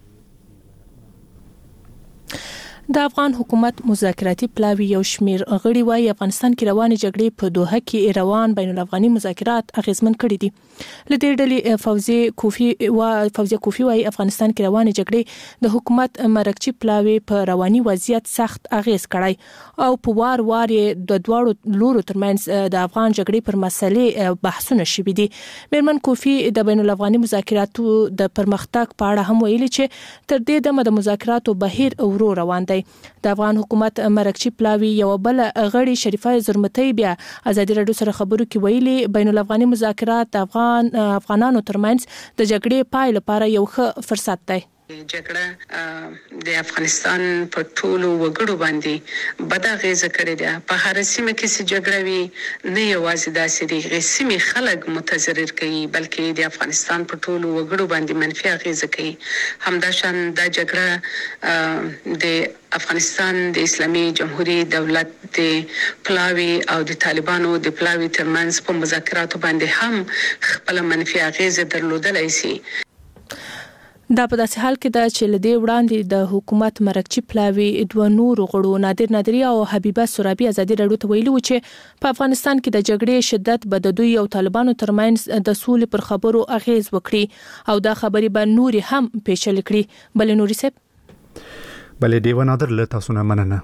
د افغان حکومت مذاکراتي پلاوی یو شمیر غړي وايي افغانستان کې روانه جګړې په دوحه کې روان بین الافغاني مذاکرات اغیزمن کړي دي. لدې ډلې فوزي کوفی او فوزي کوفی وايي افغانستان کې روانه جګړې د حکومت مرکچی پلاوی په رواني وضعیت سخت اغیز کړی او په وار وار د دوړو لورو ترمنځ د افغان جګړې پر مسلې بحثونه شوي دي. میرمن کوفی د بین الافغاني مذاکراتو د پرمختګ په اړه هم ویلي چې تر دې دمه د مذاکراتو بهیر ورو روان دی. د افغان حکومت مرکچی پلاوی یو بل غړي شریفه زرمتی بیا ازادي رادیو سره خبرو کې ویلي بین الافغاني مذاکرات د افغان افغانانو ترمنځ د جګړې پای لپاره یو ښه فرصت دی. جګړه د افغانستان په ټولو وګړو باندې بد اغیزه کړې ده. په هر سیمه کې چې جګړه وي نه یوازې داسې د سیمې خلک متضرر کوي بلکې د افغانستان په ټولو وګړو باندې منفي اغیزه کوي. همداشان د جګړه د افغانستان د اسلامي جمهوریت دولت د پلاوی او د طالبانو د پلاوی ترمنځ په مذاکراتو باندې هم خپل منفي اغیزه درلودلای شي. دا په داسې حال کې ده چې لدې وړاندې د حکومت مرکچی پلاوی دوه نور غړو نادر نادری او حبیبه سرابی ازادي رادیو ته ویلي و چې په افغانستان کې د جګړې شدت به د دوی او طالبانو ترمنځ د سولې پر خبرو اغیز وکړي او دا خبرې به نور هم پیچلې کړي. بل نوري سپ بلې دیو نادر له تاسو نه مننه.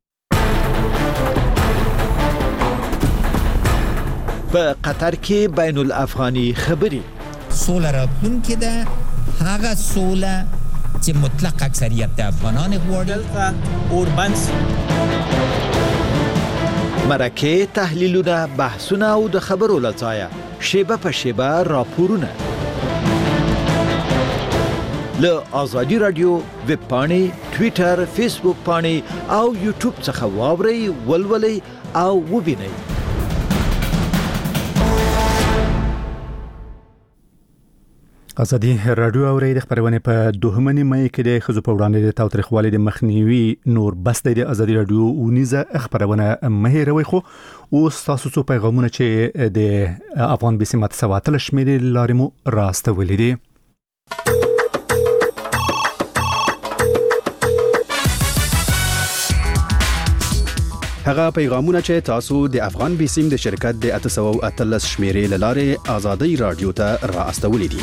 په قطر کې بین الافغاني خبرې سوله راتلونکې ده، هغه سوله چې مطلق اکثریت د افغانان غواړي. اوربند مرکه تحلیلونه بحثونه او د خبرو لځایه شیبه په شیبه راپورونه له ازادي رادیو ویب پاڼې ټوئیټر فیسبوک پاڼې او یوټیوب څخه واورئ ولولئ او وبینئ. ازادي رادیو اوري د خبرونه په دوهمنی مې کې د خزو په وړاندې د تاوتریخوالي د مخنیوي نور بس د ازادي رادیو ونیزه خبرونه مهیروي خو او تاسو څو پیغامونه چې د افغان بي سي مت سواتل شمیري لارمو راسته ولیدي. هغه پیغامونه چې تاسو د افغان بي سیم د شرکت د اته سوه او اتلس شمیرې لاره ازادي رادیو ته را استولې دي.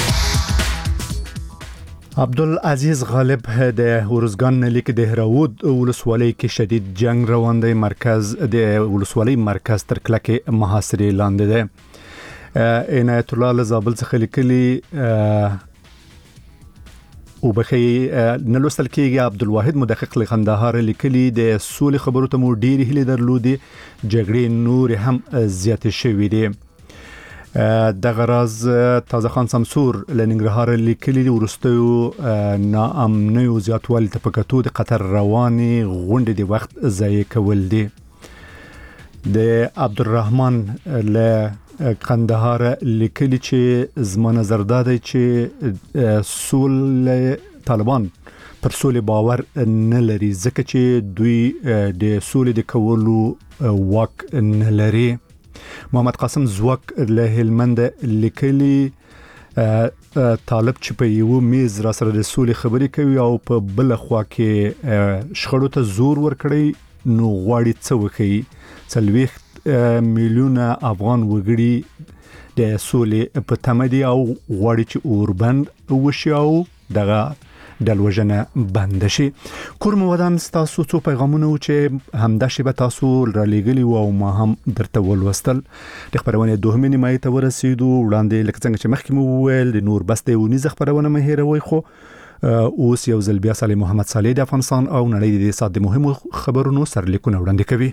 عبدالعزیز غالب د ورزګان لیک د هراود ولسوالۍ کې شدید جنگ روان دی. مرکز د ولسوالۍ مرکز تر کلکه محاصره لاندې ده. عنایت الله زابل څخه لیکلي او بخي نلوستل کېږي. عبدالواحد مدقق لخندهار لیکلي د سولې خبرو ته مو ډېری هلي درلودي، جګړې نور هم زیات شوې دي. د غراز تازه خان سمسور لننګرهار لیکلي ورستیو ناامنیو زیاتوالی ته پکتو د قطر رواني غونډې د وخت ضایع کول دي. د عبدالرحمن له قندهار لیکلي چې زما نظر دا دی چې سول طالبان پر سولې باور نه لري ځکه چې دوی د سولې د کولو واک نه لري. محمد قاسم زوک له هلمند لیکلي طالب چې په یو میز را سره د سولې خبرې کوي او په بل خوا کې شخړو ته زور ورکړي نو غواړي څه وکړي. څلوېښت میلیونه افغان وګړي د سولې په تمه دي او غواړي چې اوربند وشي او دغه دلوژنه بند شي. کورم ودان تاسو څو پیغامونه چې همدا شی به تاسو را لېږلي او ما هم درته ولوستل. د خبرونه دوهمه نیمه ته ورسېدو وړاندې لکه څنګه چې مخکې مو ویل د نور بس د ونیز خبرونه مه هېروي خو اوس یو ځل بیا صالح محمد صالح د افغانستان او نړۍ د سات مهمو خبرونو سرلیکونه وړاندې کوي.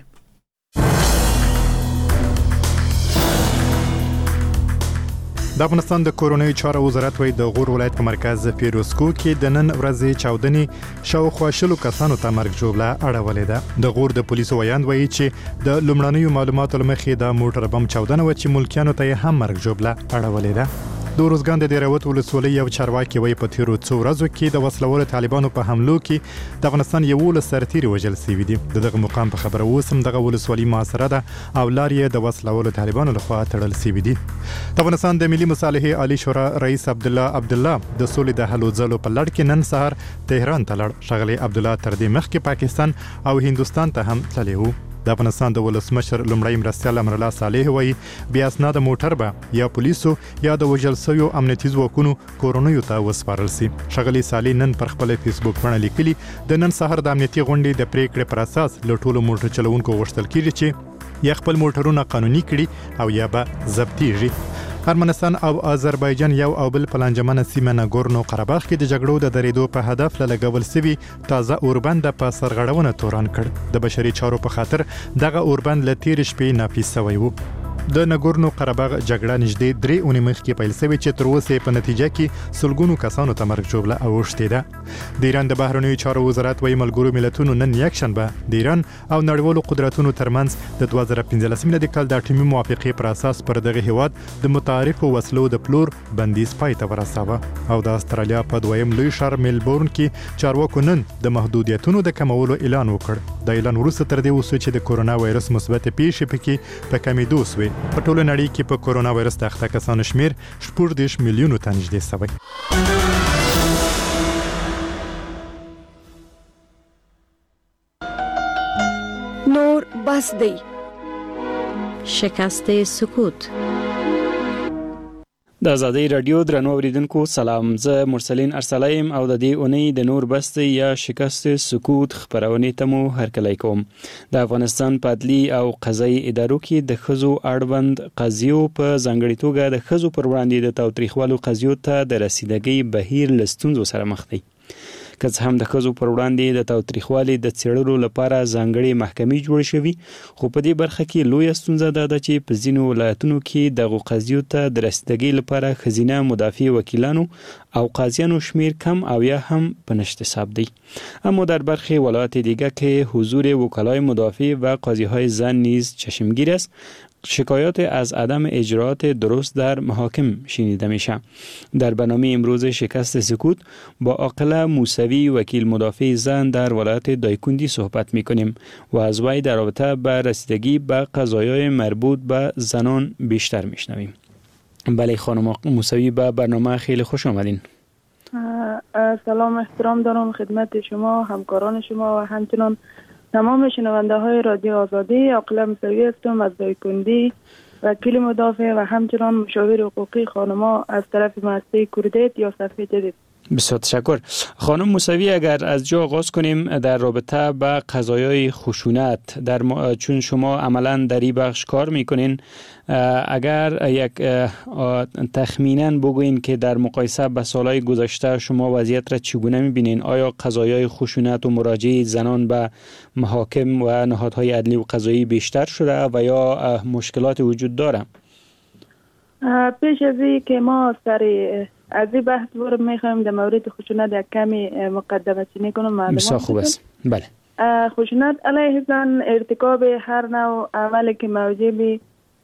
د افغانستان د کورونوي چارو وزارت وایي د غور ولایت په مرکز پیروزکو کې د نن ورځې چاودنې شاوخوا شلو کسانو ته مرګ ژوبله اړولې ده. د غور د پولیسو ویاند وایي چې د لومړنیو معلوماتو له مخې د موټر بم چاودنه و چې ملکیانو ته یې هم مرګ ژوبله اړولې ده. د روزګان د دیروت ولسوالۍ یو چارواکي وایي په تیرو څو ورځو کې د وسلوالو طالبانو په حملو کې د افغانستان یولس سرتیري وژل شوي دي. دغه مقام په خبره اوس هم دغه ولسوالۍ محاصره ده او لار یې د وسلوالو طالبانو لخوا تړل شوي دي. د افغانستان د ملي مصالحې عالی شورا رئیس عبدالله عبدالله د سولې د هلو ځلو په لړ کې نن سهار تهران ته لاړ. ښاغلی عبدالله تر دې مخکې پاکستان او هندوستان ته هم تللی و. د افغانستان د ولسمشر لومړی مرستیال امرالله صالح وایي بیا اسناد موټر به یا پولیسو یا د وژل شویو امنیتي ځواکونو کورونیو ته وسپارل شي. ښاغلی صالح نن پر خپل فیسبوک باندې لیکلي د نن سهار د امنیتي غونډې د پریکړې پر اساس له ټولو موټر چلوونکو غوښتل کیږي چې یا خپل موټرونه قانوني کړي او یا به ضبطیږي. ارمنستان او آذربایجان یو او بل په لانجمنه سیمه ناګورنو قرهباغ کې د جګړو د درېدو په هدف لګول شوی تازه اوربند په سرغړونه توران کړ. د بشري چارو په خاطر دغه اوربند له تیر شپې نافذ شوی و. د ناګورنو قرهباغ جګړه نږدې درې اونۍ مخکې پیل شوې چې تر اوسه په نتیجه کې سلګونو کسانو ته مرګ ژوبله اوښتې ده. د ایران د بهرنیو چارو وزارت وایي ملګرو ملتونو نن یکشنبه د ایران او نړیوالو قدرتونو ترمنځ د دوه زره پنځلسم د کال د اټومي موافقې پر اساس پر دغه هیواد د متعارفو وسلو د پلور بندیز پای ته ورساوه. او د استرالیا په دویم لوی ښار میلبورن کې چارواکو نن د محدودیتونو د کمولو اعلان وکړ. د اعلان وروسته تر دې وسو چې د کورونا وایرس مثبت پیښې پکې په کمیدو شوې. په ټوله نړۍ کې په کورونا وایرس د اخته کسانو شمیر شپږ دېرش میلیونو ته نږدې شوی. نور بس دی. شکست سکوت. د آزادۍ رادیو درنو اوریدونکو سلام. زه مرسلین ارسلایم او د دې اونۍ د نور بست یا شکست سکوت خبرونه ته مو هرکلی کوم. د افغانستان په عدلي او قضایي ادارو کې د ښځو اړوند قضیو په ځانګړي توګه د ښځو پر وړاندې د تاوتریخوالو قضیو ته د رسیدګۍ بهیر له ستونزو سره مخ دی. که څه هم د ښځو پر وړاندې د تاوتریخوالي د څېړلو لپاره ځانګړې محکمې جوړې شوي خو په دې برخه کې لویه ستونزه دا ده چې په ځینو ولایتونو کې دغو قضیو ته د رسیدګۍ لپاره ښځینه مدافع وکیلانو او قاضیانو شمیر کم او یا هم به نشت حساب دی. اما در برخی ولایات دیگر که حضور وکلای مدافع و قاضی‌های زن نیز چشمگیر است، شکایات از عدم اجرات درست در محاکم شنیده میشه. در برنامه امروز شکست سکوت با عاقله موسوی وکیل مدافع زن در ولایت دایکندی صحبت میکنیم و از وی در رابطه به رسیدگی به قضایای مربوط به زنان بیشتر میشنویم. بله خانم موسوی، به برنامه خیلی خوش آمدین. سلام احترام دارم خدمت شما، همکاران شما و همچنان تمام شنونده های رادیو آزادی. عاقله موسوی هستم از دایکندی، وکیل مدافع و همچنان مشاور حقوقی خانما از طرف مؤسسه کوردیت یا صفحه جدید. بسیار تشکر. خانم موسوی، اگر از جا آغاز کنیم در رابطه با قضایای خشونت، در م... چون شما عملا در این بخش کار میکنین، اگر یک تخمینا بگوین که در مقایسه با سالهای گذشته شما وضعیت را چگونه میبینین؟ آیا قضایای خشونت و مراجعه زنان به محاکم و نهادهای عدلی و قضایی بیشتر شده و یا مشکلات وجود داره؟ پیش از این که ما سر از این بحث برم میخوایم در مورد خشونت یک کمی مقدمه چینی کنم. بسیار خوب است. بله. خشونت علیه زن ارتکاب هر نوع عملی که موجب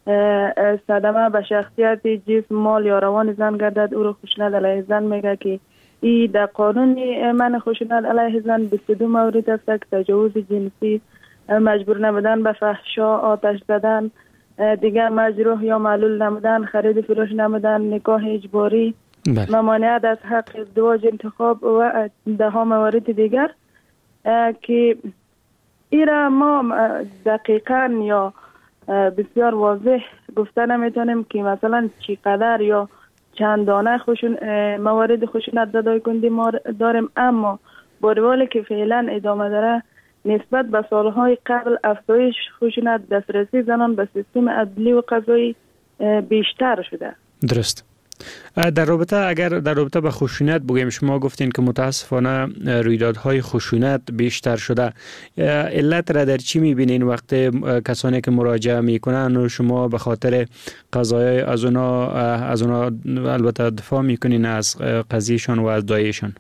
صدمه به شخصیت جسم مال یا روان زن گردد او را خشونت علیه زن میگه که این در قانون من خشونت علیه زن بیست و دو مورد است که تجاوز جنسی، مجبور نمودن به فحشا، آتش زدن، دیگر مجروح یا معلول نمودن، خرید فروش نمودن، نکاح اجباری، ممانعت از حق ازدواج انتخاب و ده ها موارد دیگر که ایرا ما دقیقاً یا بسیار واضح گفته نمیتونیم که مثلا چقدر یا چند دانه خشون موارد خشونت در دایکنده ما داریم، اما با روالی که فعلا ادامه داره نسبت به سالهای قبل افزایش خشونت دسترسی زنان به سیستم عدلی و قضایی بیشتر شده. درست. در رابطه اگر در رابطه با خشونت بگیم، شما گفتین که متاسفانه رویدادهای خشونت بیشتر شده. علت را در چی میبینین وقت کسانی که مراجعه میکنن و شما به خاطر قضایای از اونا از اونا البته دفاع میکنین از قضیهشان و از دایشان؟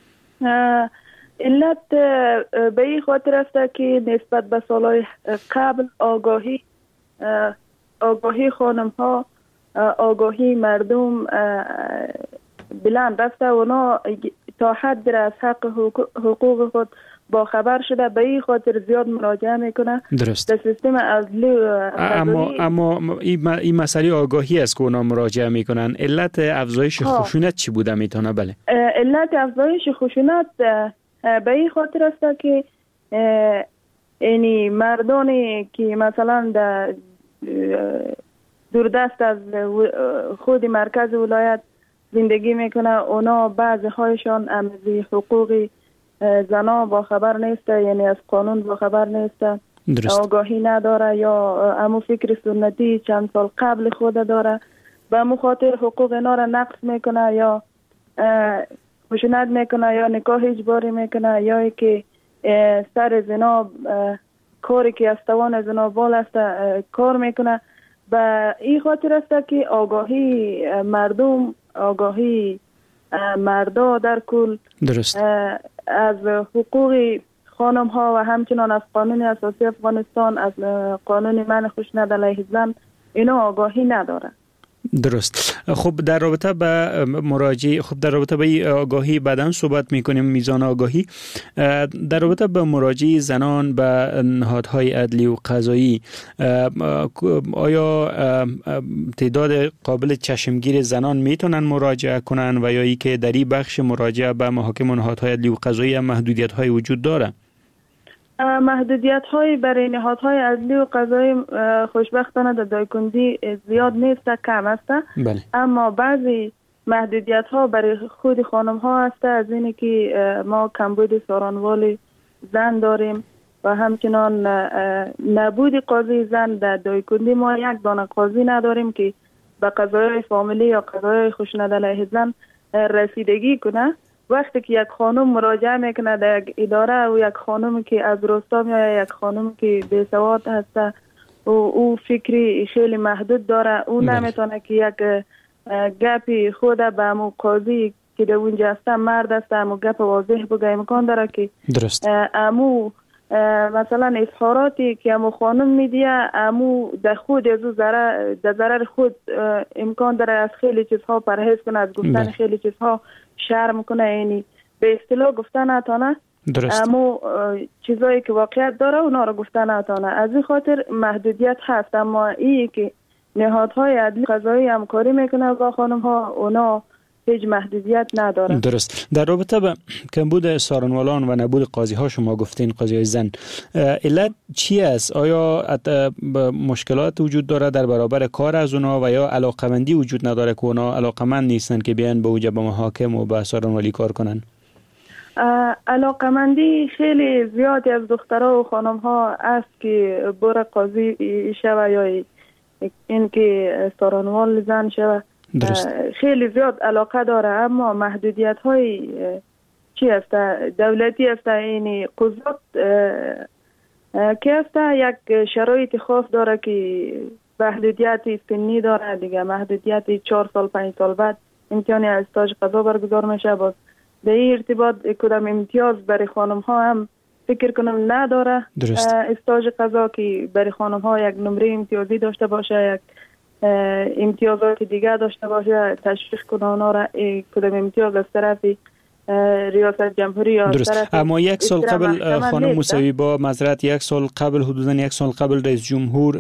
علت به این خاطر است که نسبت به سالهای قبل آگاهی آگاهی خانم ها، آگاهی مردم بلند رفته، اونا تا حد از حق حقوق خود با خبر شده، به این خاطر زیاد مراجعه میکنه. درست. در سیستم عدلی اما اما این مسئله آگاهی است که اونا مراجعه میکنن. علت افزایش خشونت چی بوده میتونه؟ بله، علت افزایش خشونت به این خاطر است که یعنی مردانی که مثلا در دوردست از خود مرکز ولایت زندگی میکنه، اونا بعضی هایشان از حقوق زنا با خبر نیسته، یعنی از قانون با خبر نیسته، آگاهی نداره یا امو فکر سنتی چند سال قبل خود داره، به امو خاطر حقوق اینا را نقص میکنه یا خشونت میکنه یا نکاح اجباری میکنه یا که سر زنا کاری که از توان زنا بال است کار میکنه. به این خاطر است که آگاهی مردم، آگاهی مردا در کل درست از حقوق خانم ها و همچنان از قانون اساسی افغانستان، از قانون منع خشونت علیه زن، اینا آگاهی نداره. درست. خب در رابطه با مراجعه، خب در رابطه با آگاهی بعداً صحبت میکنیم، میزان آگاهی. در رابطه با مراجعه زنان به نهادهای عدلی و قضایی، آیا تعداد قابل چشمگیر زنان میتونن مراجعه کنن و یا ای که در این بخش مراجعه به محاکم و نهادهای عدلی و قضایی هم محدودیت های وجود داره؟ محدودیت های برای نهادهای عدلی و قضایی خوشبختانه در دایکندی زیاد نیست، کم است. بله. اما بعضی محدودیت ها برای خود خانم ها است، از اینه که ما کمبود سارانوال زن داریم و همچنان نبود قاضی زن در دایکندی. ما یک دانه قاضی نداریم که به قضایای فامیلی یا قضایای خشونت علیه زن رسیدگی کنه. وقتی که یک خانم مراجعه میکنه در یک اداره و یک خانم که از روستا میاد، یک خانم که بیسواد هست و او فکری خیلی محدود داره، او نمیتونه که یک گپی خود به امو قاضی که در اونجا هست مرد است امو گپ واضح بگه، امکان داره که درست امو مثلا اظهاراتی که امو خانم میدیه امو در خود از ضرر در ضرر خود امکان داره از خیلی چیزها پرهیز کنه، از گفتن خیلی چیزها شرم کنه، یعنی به اصطلاح گفتن نتانه. درست. اما چیزایی که واقعیت داره اونا رو گفتن نتانه. از این خاطر محدودیت هست، اما این که نهادهای عدلی قضایی همکاری میکنه با خانم ها، اونا هیچ محدودیت نداره. درست. در رابطه با کمبود سارنوالان و نبود قاضی ها شما گفتین قاضی زن، علت چی است؟ آیا مشکلات وجود داره در برابر کار از اونا و یا علاقمندی وجود نداره که اونا علاقمند نیستن که بیان به اوجه به محاکم و به سارنوالی کار کنن؟ علاقمندی خیلی زیادی از دخترها و خانم ها است که بر قاضی شوه یا این که سارنوال زن شوه. خیلی زیاد علاقه داره، اما محدودیت های چی است؟ دولتی است، این قضات که است یک شرایط خاص داره که محدودیت سنی داره دیگه، محدودیت چهار سال پنج سال بعد امتحان استاژ قضا برگزار میشه. باز به این ارتباط کدام امتیاز برای خانم ها هم فکر کنم نداره استاژ قضا که برای خانم ها یک نمره امتیازی داشته باشه، یک امتیازات دیگه داشته باشه، تشویق کنه اونا را کدام امتیاز از طرف ریاست جمهوری یا درست. اما یک سال قبل خانم موسوی با معذرت یک سال قبل حدودا یک سال قبل رئیس جمهور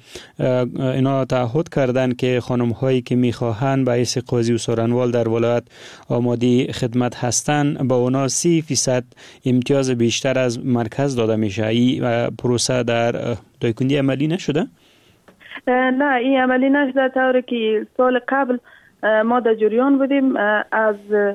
اینا تعهد کردن که خانم هایی که میخواهند به حیث قاضی و سارنوال در ولایت آماده خدمت هستند با اونا سی فیصد امتیاز بیشتر از مرکز داده میشه. این پروسه در دایکندی عملی نشده؟ نه این عملی نشده، طوری که سال قبل ما در جریان بودیم از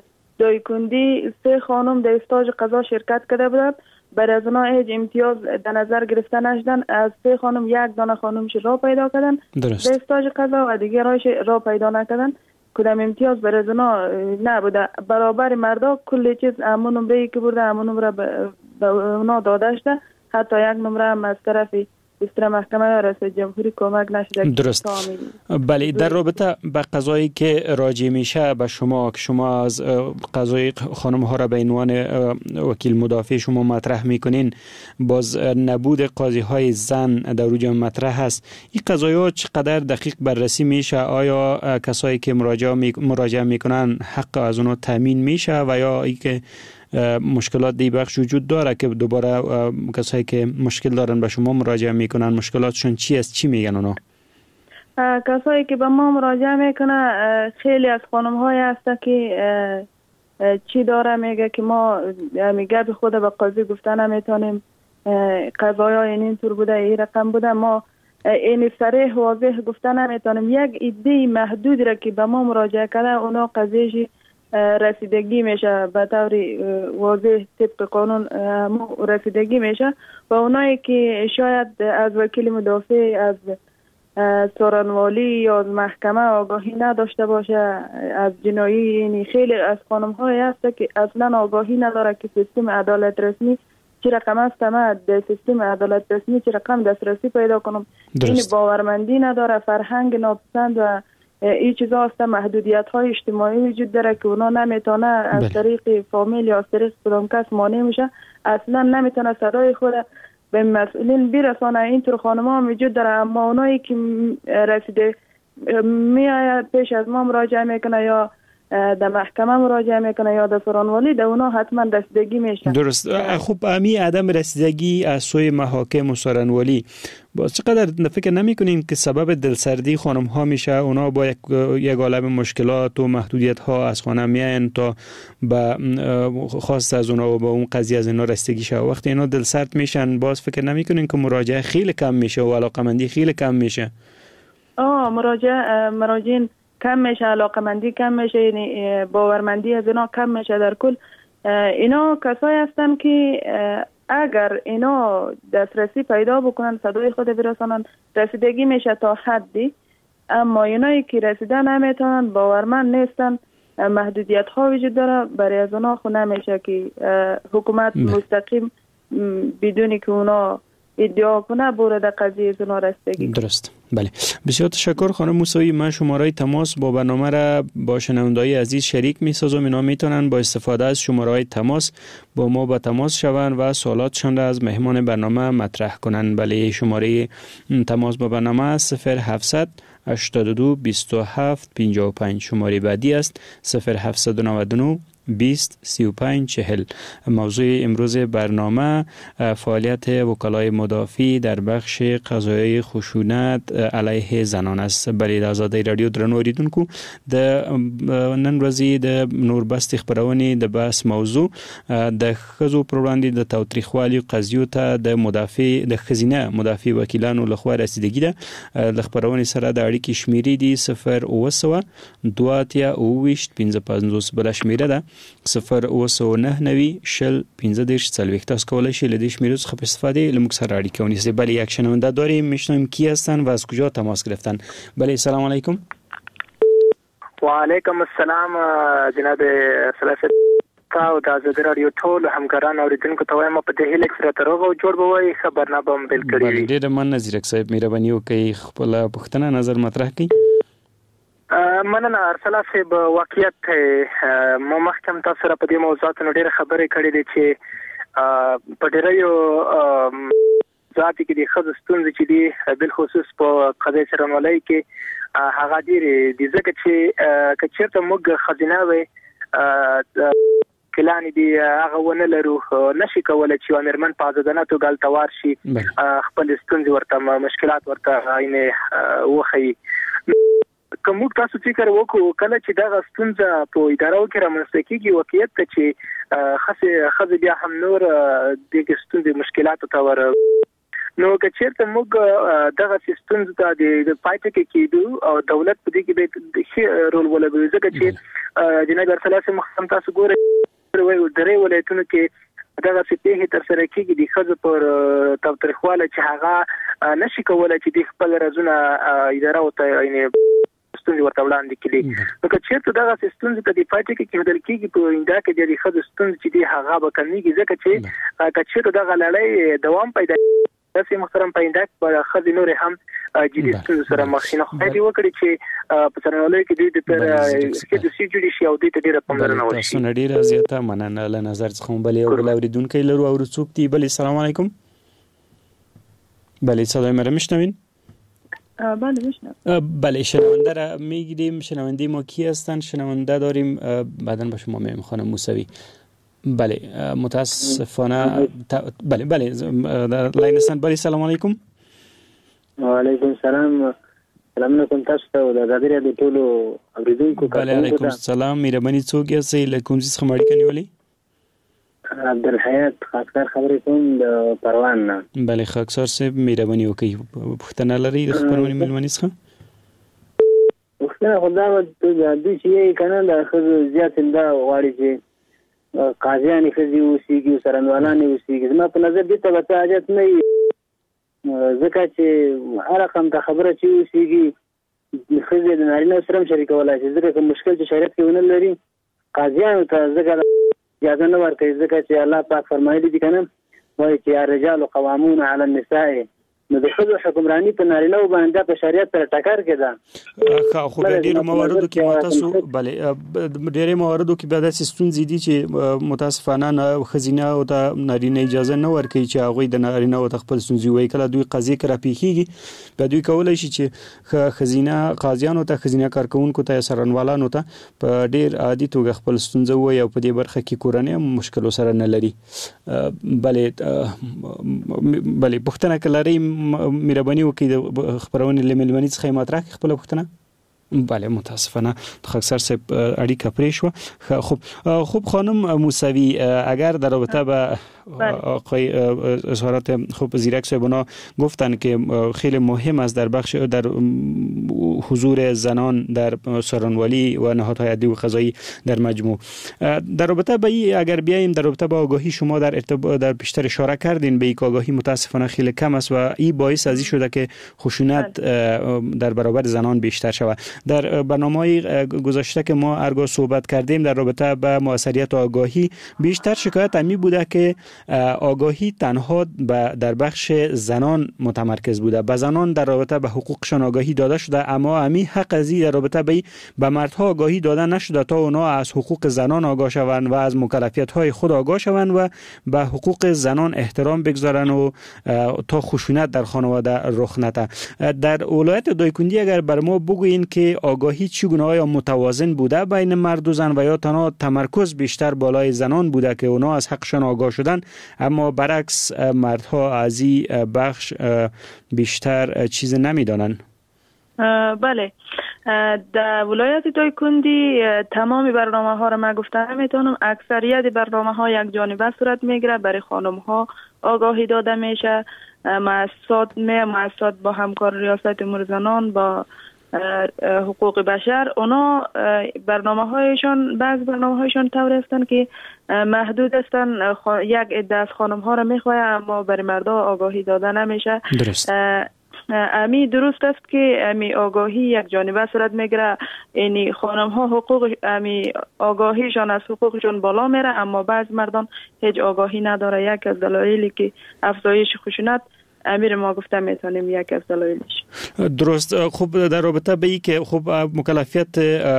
دایکندی سه خانم در استاژ قضا شرکت کرده بودند، برای از اونها هیچ امتیاز در نظر گرفته نشدن. از سه خانم یک دانه خانمش را پیدا کردن در استاژ قضا و دیگر هایش را پیدا نکردن، کدام امتیاز برای از اونها نبوده. برابر مردا کل چیز همون نمره که برده همون نمره به اونها داده شده، حتی یک نمره هم از طرف استر محکمه یا رئیس جمهوری کمک نشده. درست. بله، در رابطه به قضایی که راجع میشه به شما که شما از قضای خانم ها را به عنوان وکیل مدافع شما مطرح میکنین، باز نبود قاضی های زن در اوج مطرح هست. این قضایی ها چقدر دقیق بررسی میشه؟ آیا کسایی که مراجعه مراجعه میکنن حق از اونها تامین میشه و یا ای که مشکلات دی بخش وجود داره که دوباره کسایی که مشکل دارن به شما مراجعه میکنن مشکلاتشون چی است؟ چی میگن اونا؟ کسایی که به ما مراجعه میکنه خیلی از خانم های هست که چی داره میگه که ما میگه به خود به قاضی گفته نمیتونیم، قضایی های این طور بوده، این رقم بوده، ما این صریح واضح گفته نمیتونیم. یک ایده محدود را که به ما مراجعه کرده اونا قضیهش رسیدگی میشه به طور واضح طبق قانون رسیدگی میشه و اونایی که شاید از وکیل مدافع، از سارنوالی یا از محکمه آگاهی نداشته باشه از جنایی، یعنی خیلی از خانم های هست که اصلا آگاهی نداره که سیستم عدالت رسمی چی رقم است، من در سیستم عدالت رسمی چی رقم دسترسی پیدا کنم. این باورمندی نداره، فرهنگ ناپسند و این چیزا هست، محدودیت های اجتماعی وجود داره که اونا نمیتونه از بله. طریق فامیل یا از طریق کدام کس مانع میشه، اصلا نمیتونه صدای خود به مسئولین برسانه. اینطور خانم ها وجود داره، اما اونایی که رسیده میآید پیش از ما مراجعه میکنه یا در محکمه مراجعه میکنه یا در سارنوالی، در اونا حتما رسیدگی میشه. درست. خب امی عدم رسیدگی از سوی محاکم و سارنوالی باز چقدر فکر نمیکنین که سبب دلسردی خانم ها میشه؟ اونا با یک یک عالم مشکلات و محدودیت ها از خانه میاین تا به خواست از اونا و با اون قضیه از اینا رسیدگی شه. وقتی اینا دلسرد میشن باز فکر نمیکنین که مراجعه خیلی کم میشه و علاقمندی خیلی کم میشه؟ آه مراجعه مراجعین کم میشه، علاقمندی کم میشه، یعنی باورمندی از اینا کم میشه. در کل اینا کسایی هستن که اگر اینا دسترسی پیدا بکنن صدای خود برسانن رسیدگی میشه تا حدی، اما اینایی که رسیده نمیتونن باورمند نیستن، محدودیت ها وجود داره، برای از اونا خود نمیشه که حکومت مستقیم بدونی که اونا ادعا کنه بورد قضیه از اونا رسیدگی. درست. بله، بسیار تشکر خانم موسوی. من شماره تماس با برنامه را با شنونده‌های عزیز شریک می‌سازم. اینا میتونن با استفاده از شماره تماس با ما با تماس شوند و سوالاتشان را از مهمان برنامه مطرح کنند. بله، شماره تماس با برنامه صفر هفتصد هشتاد و دو بیست و هفت پنجاه و پنج. شماره بعدی است صفر هفتصد و نود و نه بیست سی و پنج چهل. موضوع امروز برنامه فعالیت وکلای مدافع در بخش قضایای خشونت علیه زنان است. بله، د آزادۍ رادیو درنو اوریدونکو، د نن ورځې د نوربست خبرونه د بحث موضوع د خزو پر وړاندې د تاوتریخوالي قضیو ته د مدافع د خزینه مدافع وکیلانو لخوا رسیدګي ده. د خبرونه سره د اړیکې شمیرې دي صفر اوه سوه دوه اتیا اوه ویشت پنځه پنځوس. بل شمیره ده صفر اوه سوه نهه نوي شل پنځه دېرش څلوېښت. تاسو کولی شئ له دې شمیرو څخه په استفاده له موږ سره اړیکه ونیسئ. بله، یک شنونده داریم، میشنویم کی هستن و از کجا تماس گرفتن. بله، سلام علیکم. و علیکم السلام جناب سلافت او د آزادۍ رادیو ټول همکاران اوریدونکو ته وایم په دې هیله سره تر هغه جوړ بوي خبرنامه بم بل کړی. بله، ډېر مننه زیرک صاحب، مهرباني وکړئ خپل پوښتنه نظر مطرح کړئ. مننه ارسلا صاحب، واقعیت ما مخکم تاسو را په دې موضوعاتو ډېر خبرې کړې دي چې په ډیرو ذاتي کې د خزو ستونزې چې دي بل خصوص په قضیه سرنولۍ کې هغه ډیره د ځکه چې کچېرته موږ خزینه وي کلانی دی هغه ونه لرو نشي کولای چې امرمن په ځدانه تو ګل توار شي خپل ستونزې ورته مشکلات ورته عینه وخی کوم تاسو فکر وکړو کله چې دا ستونزه په ادارو کې رامنځته کیږي واقعیت ته چې خاصه خزه بیا هم نور د ستونزې مشکلات ته ور نو کچېرته موږ دغه ستونزې ته د پایته کې کېدو او دولت په دې کې به رول ولوي ځکه چې جناب ارسلاسه مخکم تاسو ګورئ درې ولایتونو کې دغه سپېه تر سره کېږي د خزه پر توترخواله چې هغه نشي کولای چې د خپل رازونه اداره او ته یعنی ستونزې ورته وړاندې کړي نو کچېرته دغه ستونزې ته د پاتې کې کېدل کېږي په انده کې د خزه ستونزې چې دی هغه به کمیږي ځکه چې کچېرته دغه لړۍ دوام پیدا تاسو محترم پاینده په خزه نور هم جدي ستونزې سره مخ نه خو دې وکړي چې په سرنولۍ کې د تر کې د سی جوړي شي او د ډیره پاملرنه وشي تاسو ډیره زیاته مننه له نظر څخه بلې او اوریدونکو لرو او رڅوک دی بلې السلام علیکم بله صدای مرا میشنوین بله میشنوم بله شنونده را میگیریم شنونده ما کی هستن شنونده داریم بعداً به شما میگم خانم موسوی بله متاسفانه تا... بله بله لاین هستن بله سلام علیکم و علیکم السلام سلام علیکم تاسو ته د ازادي رادیو ټولو اوریدونکو بله علیکم السلام مهرباني څوک یاست له کوم ځای څخه مړی کنيولي عبدالحیات خاصکار خبرې کوم د پروان نه بله خاصکار صاحب مهرباني وکړئ پوښتنه لرئ د خبرونې ملمنې څخه پوښتنه خدا و د دې چې کنه د خزو زیات دا غواړي چې قاضیان خزي اوسېږي سرنوالان اوسېږي زما په نظر دې ته به حاجت نه ځکه چې هر رقم ته خبره چې اوسېږي خزي د نارینه سره شریکولای شي ځکه مشکل چې شریعت کې ونه لري قاضیان ته ځکه اجازه نه ورکوي ځکه چې الله پاک فرمایلی دي کنه وایي چې الرجال قوامون علی النساء نو د خزو حکمرانی په نارینه باندې په شریعت سره ټکر کېده خو په ډیرو مواردو کې متاسو بله ډیرو مواردو کې به د ستونزې دي چې متاسفانه خزینه او د نارینه اجازه نه ورکوي چې هغه د نارینه او خپل ستونزې وایي کله دوی قضیه کرا پیخيږي به دوی کولای شي چې خزینه قاضیانو ته خزینه کارکونکو ته سرنوالانو ته په ډیر عادي توګه خپل ستونزې وایي او په دې برخه کې کورنۍ مشکل سره نه لري بله بله پښتنه کلري مهرباني وکړئ د خبرونه لملمنې څخه مطرح خپل پښتنه بله متاسفانه خاکسر صاحب اړیکه پرې شو خب خوب خانم موسوی اگر در رابطه با آقای وزارت خوب زیرک صاحبانا گفتن که خیلی مهم است در بخش در حضور زنان در سرانوالی و نهادهای عدلی و قضایی در مجموع در رابطه با اگر بیایم در رابطه با آگاهی شما در ارتباط در بیشتر اشاره کردین به یک آگاهی متاسفانه خیلی کم است و این باعث از این شده که خشونت در برابر زنان بیشتر شود در برنامه‌های گذشته که ما ارگاه صحبت کردیم در رابطه با موثریت آگاهی بیشتر شکایت همی بوده که آگاهی تنها در بخش زنان متمرکز بوده به زنان در رابطه به حقوقشان آگاهی داده شده اما همی حق ازی در رابطه به به مردها آگاهی داده نشده تا اونا از حقوق زنان آگاه شوند و از مکلفیت‌های خود آگاه شوند و به حقوق زنان احترام بگذارند و تا خشونت در خانواده رخ نده در ولایت دایکندی اگر بر ما بگویین که آگاهی چگونه آیا متوازن بوده بین مرد و زن و یا تنها تمرکز بیشتر بالای زنان بوده که اونا از حقشان آگاه شدن اما برعکس مردها از این بخش بیشتر چیز نمیدانن؟ بله در ولایت دایکندی تمام برنامه ها را من گفته نمیتونم اکثریت برنامه ها یک جانبه صورت میگیره برای خانم ها آگاهی داده میشه مؤسسات می مؤسسات با همکار ریاست امور زنان با حقوق بشر اونا برنامه هایشان بعض برنامه هایشان طور هستن که محدود هستن یک عده از خانم ها را میخواه اما برای مردا آگاهی داده نمیشه درست امی درست است که امی آگاهی یک جانبه صورت میگیره یعنی خانم ها حقوق امی آگاهیشان از حقوقشون بالا میره اما بعض مردان هیچ آگاهی نداره یک از دلایلی که افزایش خشونت امیر ما گفته میتونیم یک از دلایلش. درست. خب در رابطه به این که خب مکلفیت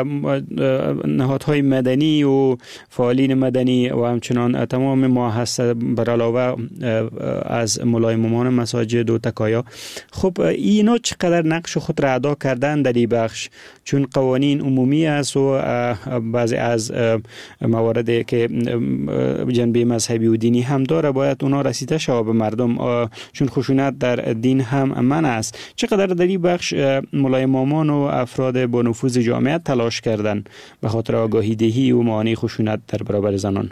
نهادهای مدنی و فعالین مدنی و همچنان تمام مؤسسه بر علاوه از ملایممان مساجد و تکایا، خب اینا چقدر نقش خود را ادا کردن در این بخش؟ چون قوانین عمومی است و بعضی از مواردی که جنبه مذهبی و دینی هم داره باید اونا رسیده شود به مردم، چون خشونت در دین هم من است. چقدر در این بخش ملایمامان و افراد با نفوذ جامعه تلاش کردن به خاطر آگاهی دهی و معانی خشونت در برابر زنان؟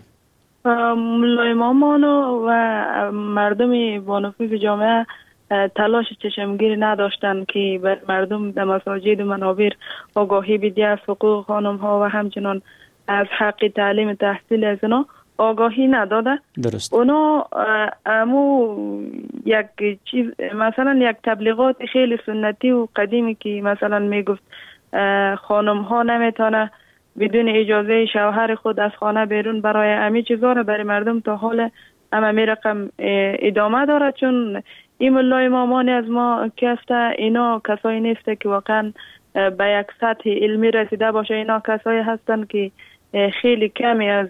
ملایمامان و مردم با نفوذ جامعه تلاش چشمگیری نداشتن که بر مردم در مساجد و منابر آگاهی بدهند از حقوق خانم ها و همچنان از حق تعلیم تحصیل از اونا آگاهی نداده. درست. اونا امو یک چیز مثلا یک تبلیغات خیلی سنتی و قدیمی که مثلا میگفت خانم ها نمیتونه بدون اجازه شوهر خود از خانه بیرون برای امی چیزا را برای مردم تا حال اما می رقم ادامه داره، چون این ملای مامان از ما کسته اینا کسایی نیسته که واقعا به یک سطح علمی رسیده باشه. اینا کسایی هستن که خیلی کمی از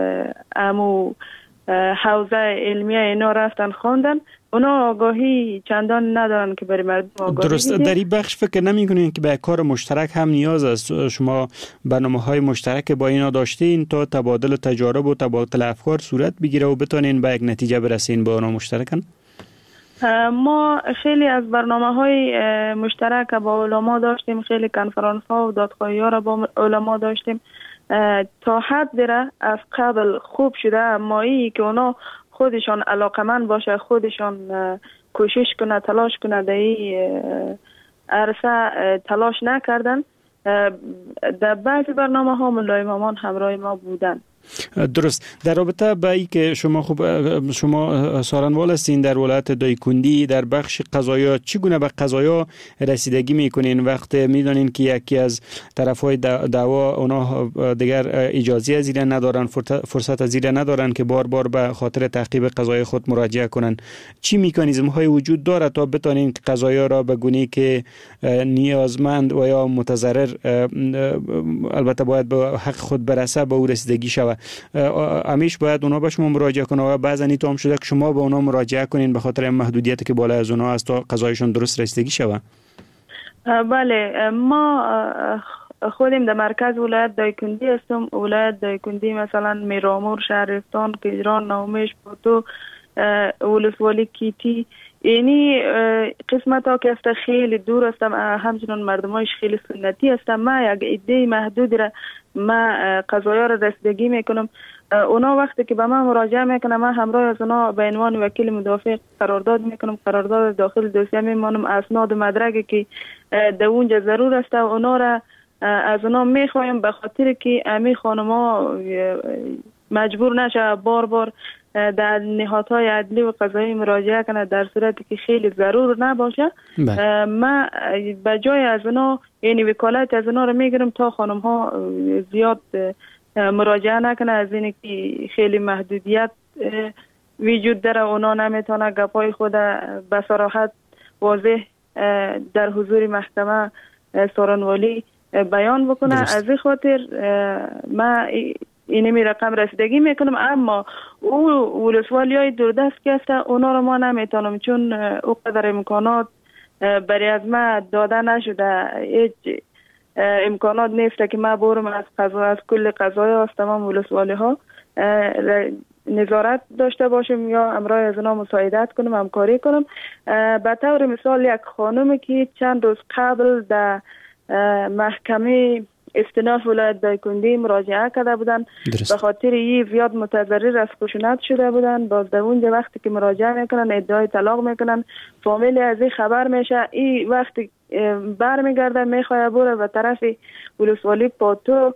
امو حوزه علمی اینا رفتن خوندن، اونا آگاهی چندان ندارن که برای مردم آگاهی درست بیده. در این بخش فکر نمی کنین که به کار مشترک هم نیاز است؟ شما برنامه های مشترک با اینا داشتین تا تبادل تجارب و تبادل افکار صورت بگیره و بتونین به یک نتیجه برسین با اونا مشترکن؟ ما خیلی از برنامه های مشترک با علما داشتیم، خیلی کنفرانس ها و دادخواهی ها را با علما داشتیم. تا حد دیره از قبل خوب شده، اما ای که اونا خودشان علاقمند باشه، خودشان کوشش کنه، تلاش کنه، در این عرصه تلاش نکردن. در بعضی برنامه ها ملایمامان همراه ما بودن. درست. در رابطه با این که شما خوب شما سارنوال هستین در ولایت دایکندی، در بخش قضایا چگونه به قضایا رسیدگی میکنین وقتی میدونین که یکی از طرفهای دعوا اونا دیگر اجازه از این ندارن، فرصت از این ندارن که بار بار به خاطر تعقیب قضای خود مراجعه کنن؟ چی مکانیزم های وجود داره تا بتونین قضایا را به گونه‌ای که نیازمند و یا متضرر البته باید به حق خود برسه به او رسیدگی شود؟ همیشه باید اونا به شما مراجعه کنن و بعضا این هم شده که شما به اونا مراجعه کنین به خاطر محدودیتی که بالا از اونا است تا قضایشون درست رسیدگی شود؟ بله، ما خودیم در مرکز ولایت دایکندی هستم. ولایت دایکندی مثلا میرامور، شهرستان، کیجران، نومش، پوتو، ولسوالی کیتی، اینی قسمت ها که است خیلی دور هستم، همچنان مردمایش خیلی سنتی هستم. ما یک ایده محدود را ما قضایا را رسیدگی میکنم. اونا وقتی که به من مراجعه میکنم، من همراه از اونا به عنوان وکیل مدافع قرارداد میکنم. قرارداد داخل دوسیه میمانم، اسناد و مدرکی که در اونجا ضرور است اونا را از اونا میخوایم به خاطر که امی خانما مجبور نشه بار بار در نهادهای عدلی و قضایی مراجعه کنه در صورتی که خیلی ضرور نباشه. ما به جای از اونا یعنی وکالت از اونا رو میگیرم تا خانم ها زیاد مراجعه نکنه، از اینه که خیلی محدودیت وجود داره، اونا نمیتونه گپای خود به صراحت واضح در حضور محکمه سارنوالی بیان بکنه. درست. از این خاطر ما اینمی رقم رسیدگی میکنم، اما او ولسوالی های دوردست که هست اونا رو ما نمیتونم، چون او قدر امکانات برای از ما داده نشده. هیچ امکانات نیست که ما برم از قضا از کل قضای از تمام ولسوالی ها نظارت داشته باشیم یا امرای از اونا مساعدت کنم، همکاری کنم. به طور مثال یک خانومی که چند روز قبل در محکمه استیناف ولایت دایکندی مراجعه کرده بودن، به خاطر این زیاد متضرر از خشونت شده بودن. باز در اونجا وقتی که مراجعه میکنن ادعای طلاق میکنن، فامیل از این خبر میشه، این وقتی برمیگرده میخواد بره به طرف ولسوالی پاتو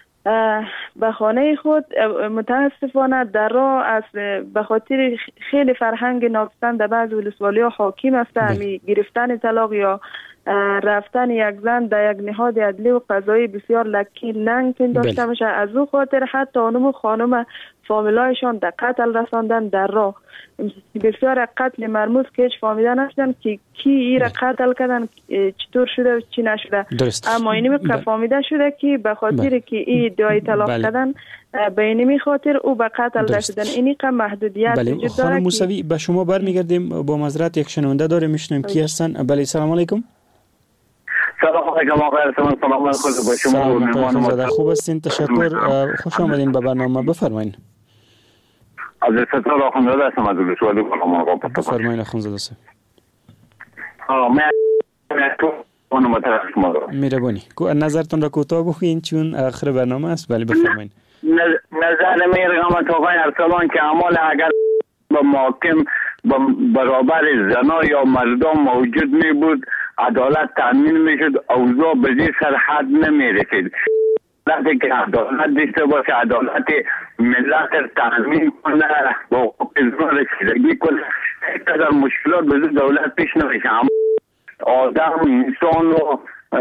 به خانه خود. متاسفانه در راه از به خاطر خیلی فرهنگ ناپسند در بعض ولسوالی ها حاکم است، همی گرفتن طلاق یا رفتن یک زن در یک نهاد عدلی و قضایی بسیار لکی ننگ داشته باشه. از او خاطر حتی اونم خانم فامیلایشان در قتل رساندن در راه. بسیار قتل مرموز که هیچ فهمیده نشدن که کی ای را قتل کردن، چطور شده و چی نشده. درست. اما اینمی که فهمیده شده که به خاطر که ای ادعای طلاق کردن به اینمی خاطر او به قتل رسیدن. اینی که محدودیت بله. وجود داره. خانم موسوی به شما برمیگردیم. با معذرت یک شنونده داره میشنویم کی هستن. بله سلام علیکم. سلام علیکم آقای ارسلان، سلام علیکم با شما و مهمان. خوب هستین، تشکر. خوش آمدین به برنامه. بفرمایید. از ستاره آخوندزاده هستم از ولسوالی کنم آقا. بفرمایید آخوندزاده صاحب. آه من تو اونو مطرح شما دارم. مهربانی. نظرتون را کوتاه بخوین چون آخر برنامه است. بله بفرمایید. نظر میرم تو آقای ارسلان که اعمال اگر با محاکم برابر زنا یا مردم موجود می بود، عدالت تامین می شد، اوضاع به این سرحد نمی رسید. وقتی که عدالت داشته باشه، عدالت ملت را تامین کنه، با حقوق انسان رسیدگی کنه، اینقدر مشکلات به دولت پیش نمیشه. اما آدم انسان و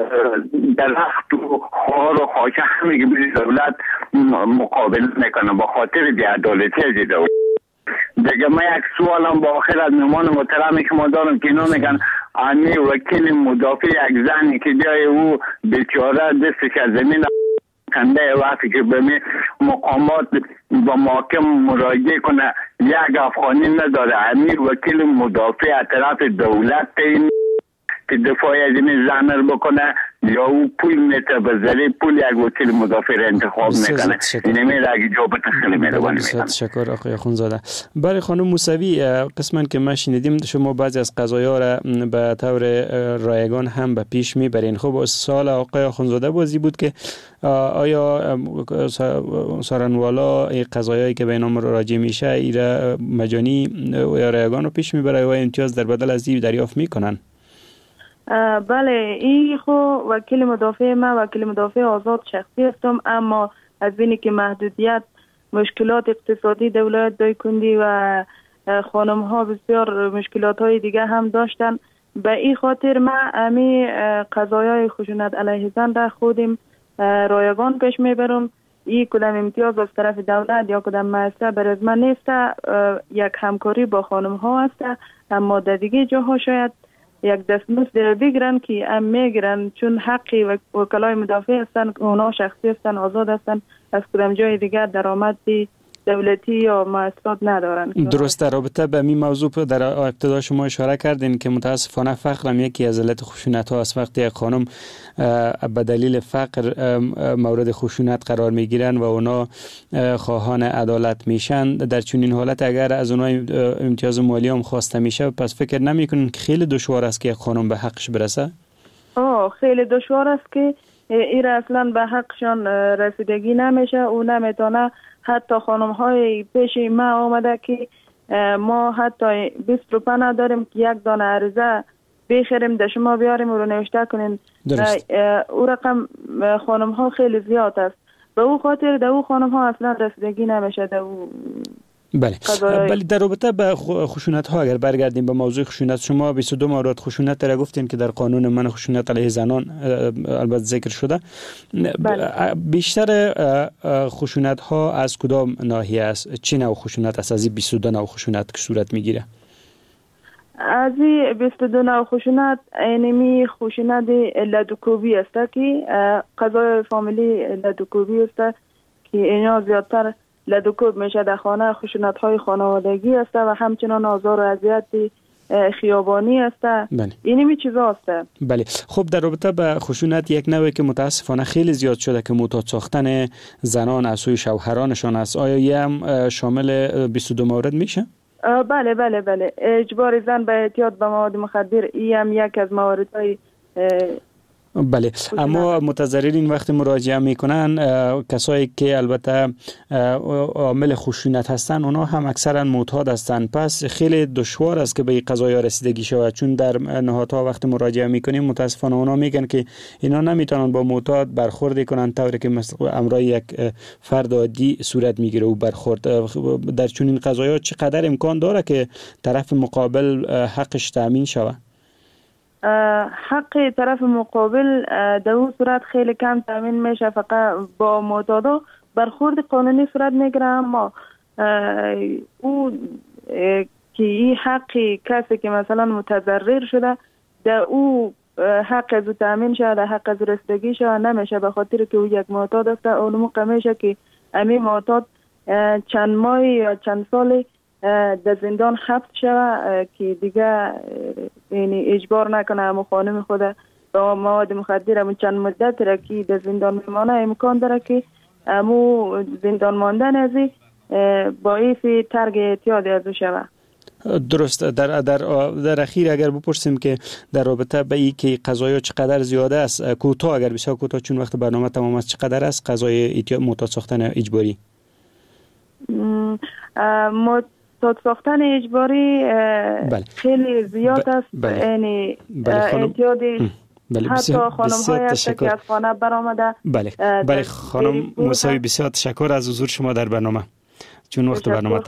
درخت و خار و خاشه همه که به دولت مقابل میکنه با خاطر بی‌عدالتی از دولت. دیگه من یک سوالم با آخر از مهمان محترم شما دارم که اینا میگن آنی وکیل مدافع یک زنی که جای او بیچاره دستش از زمین کنده وقتی که به مقامات با محاکم مراجعه کنه یک افغانی نداره، آنی وکیل مدافع از طرف دولت این که دفاعی از این زن رو بکنه یا او پول میته به ذریعه پول یک وکیل مدافع را انتخاب میکنه. این میره اگه جوابت خیلی مهربانی میکنه. تشکر آقای اخوندزاده. برای خانم موسوی، قسما که ما شنیدیم شما بعضی از قضایا را به طور رایگان هم به پیش میبرین. خب سوال آقای اخوندزاده بازی بود که آیا سارنوالا قضایایی که به اینا راجع میشه ایرا مجانی یا رایگان رو پیش میبره و امتیاز در بدل از این دریافت میکنن؟ بله، این خو وکیل مدافع ما وکیل مدافع آزاد شخصی هستم، اما از بینی که محدودیت مشکلات اقتصادی در ولایت دایکنډي و خانم ها بسیار مشکلات های دیگه هم داشتن، به این خاطر ما امی قضایای خشونت علیه زن را خودم رایگان پیش میبرم. این کدام امتیاز از طرف دولت یا کدام مؤسسه برای من نیست، یک همکاری با خانم ها است، اما در دیگه جاها شاید یک دستمزد بگیرن که ام میگیرن چون حقی و وکلای مدافع هستن، اونا شخصی هستن، آزاد هستن، از کدام جای دیگر درآمد دولتی یا مؤسسات ندارن. درست. در رابطه به این موضوع در ابتدا شما اشاره کردین که متاسفانه فقر هم یکی از علت خشونت ها است. وقتی یک خانم به دلیل فقر مورد خشونت قرار میگیرن و اونا خواهان عدالت میشن، در چنین حالت اگر از اونا امتیاز مالی هم خواسته میشه، پس فکر نمیکنین که خیلی دشوار است که یک خانم به حقش برسه؟ آه خیلی دشوار است که این اصلا به حقشان رسیدگی نمیشه. او نمیتونه. حتی خانم های پیش ما آمده که ما حتی بیست روپه نداریم که یک دانه عریضه بخریم در شما بیاریم و رو نوشته کنین. او رقم خانم ها خیلی زیاد است. به او خاطر در او خانم ها اصلا رسیدگی نمیشه در او. بله. بله، در رابطه به خشونت ها اگر برگردیم به موضوع خشونت، شما بیست و دو مورد خشونت را گفتین که در قانون من خشونت علیه زنان البته ذکر شده. بله. بیشتر خشونت ها از کدام ناحیه است؟ چه نوع خشونت است از این بیست و دو نوع خشونت که صورت میگیره؟ از این بیست و دو نوع خشونت اینمی خشونت لدوکوبی است که قضای فامیلی لدوکوبی است که اینا زیادتر لدوکوب میشه در خانه، خشونت های خانوادگی است و همچنان آزار و اذیت خیابانی است. بله. اینمی چیزا است. بله. خب در رابطه به خشونت یک نوعی که متاسفانه خیلی زیاد شده که معتاد ساختن زنان از سوی شوهرانشان است، آیا یه هم شامل بیست و دو مورد میشه؟ بله بله بله. اجبار زن به اعتیاد به مواد مخدر این هم یک از مواردهای. بله، اما متضررین وقتی مراجعه میکنن کسایی که البته عامل خشونت هستن اونا هم اکثرا معتاد هستن، پس خیلی دشوار است که به این قضایا رسیدگی شود، چون در نهادها وقتی مراجعه میکنیم متاسفانه اونا میگن که اینا نمیتونن با معتاد برخورد کنن طوری که مثل امرای یک فرد عادی صورت میگیره و برخورد. در چنین قضایا چقدر امکان داره که طرف مقابل حقش تامین شود؟ حق طرف مقابل در اون صورت خیلی کم تامین میشه، فقط با معتادا برخورد قانونی صورت میگیره، اما او که این حق کسی که مثلا متضرر شده در او حق از تامین شده، حق از رسیدگی شده نمیشه، به خاطر که او یک معتاد است. اون موقع میشه که امی معتاد چند ماه یا چند سال در زندان حبس شده که دیگه یعنی اجبار نکنه همون خانم خود با مواد مخدر همون چند مدت را که در زندان میمانه امکان داره که همون زندان ماندن ازی باعث ترک اعتیاد ازو شده. درست. در در در اخیر اگر بپرسیم که در رابطه به این که قضایا چقدر زیاده است، کوتاه اگر بسیار کوتاه چون وقت برنامه تمام است، چقدر است قضای معتاد ساختن اجباری؟ معتاد ساختن اجباری بله. خیلی زیاد است. یعنی بله. اعتیادی بله. حتی خانم های هست که از خانه برآمده. بله بله خانم موسوی بسیار تشکر از حضور شما در برنامه چون وقت برنامه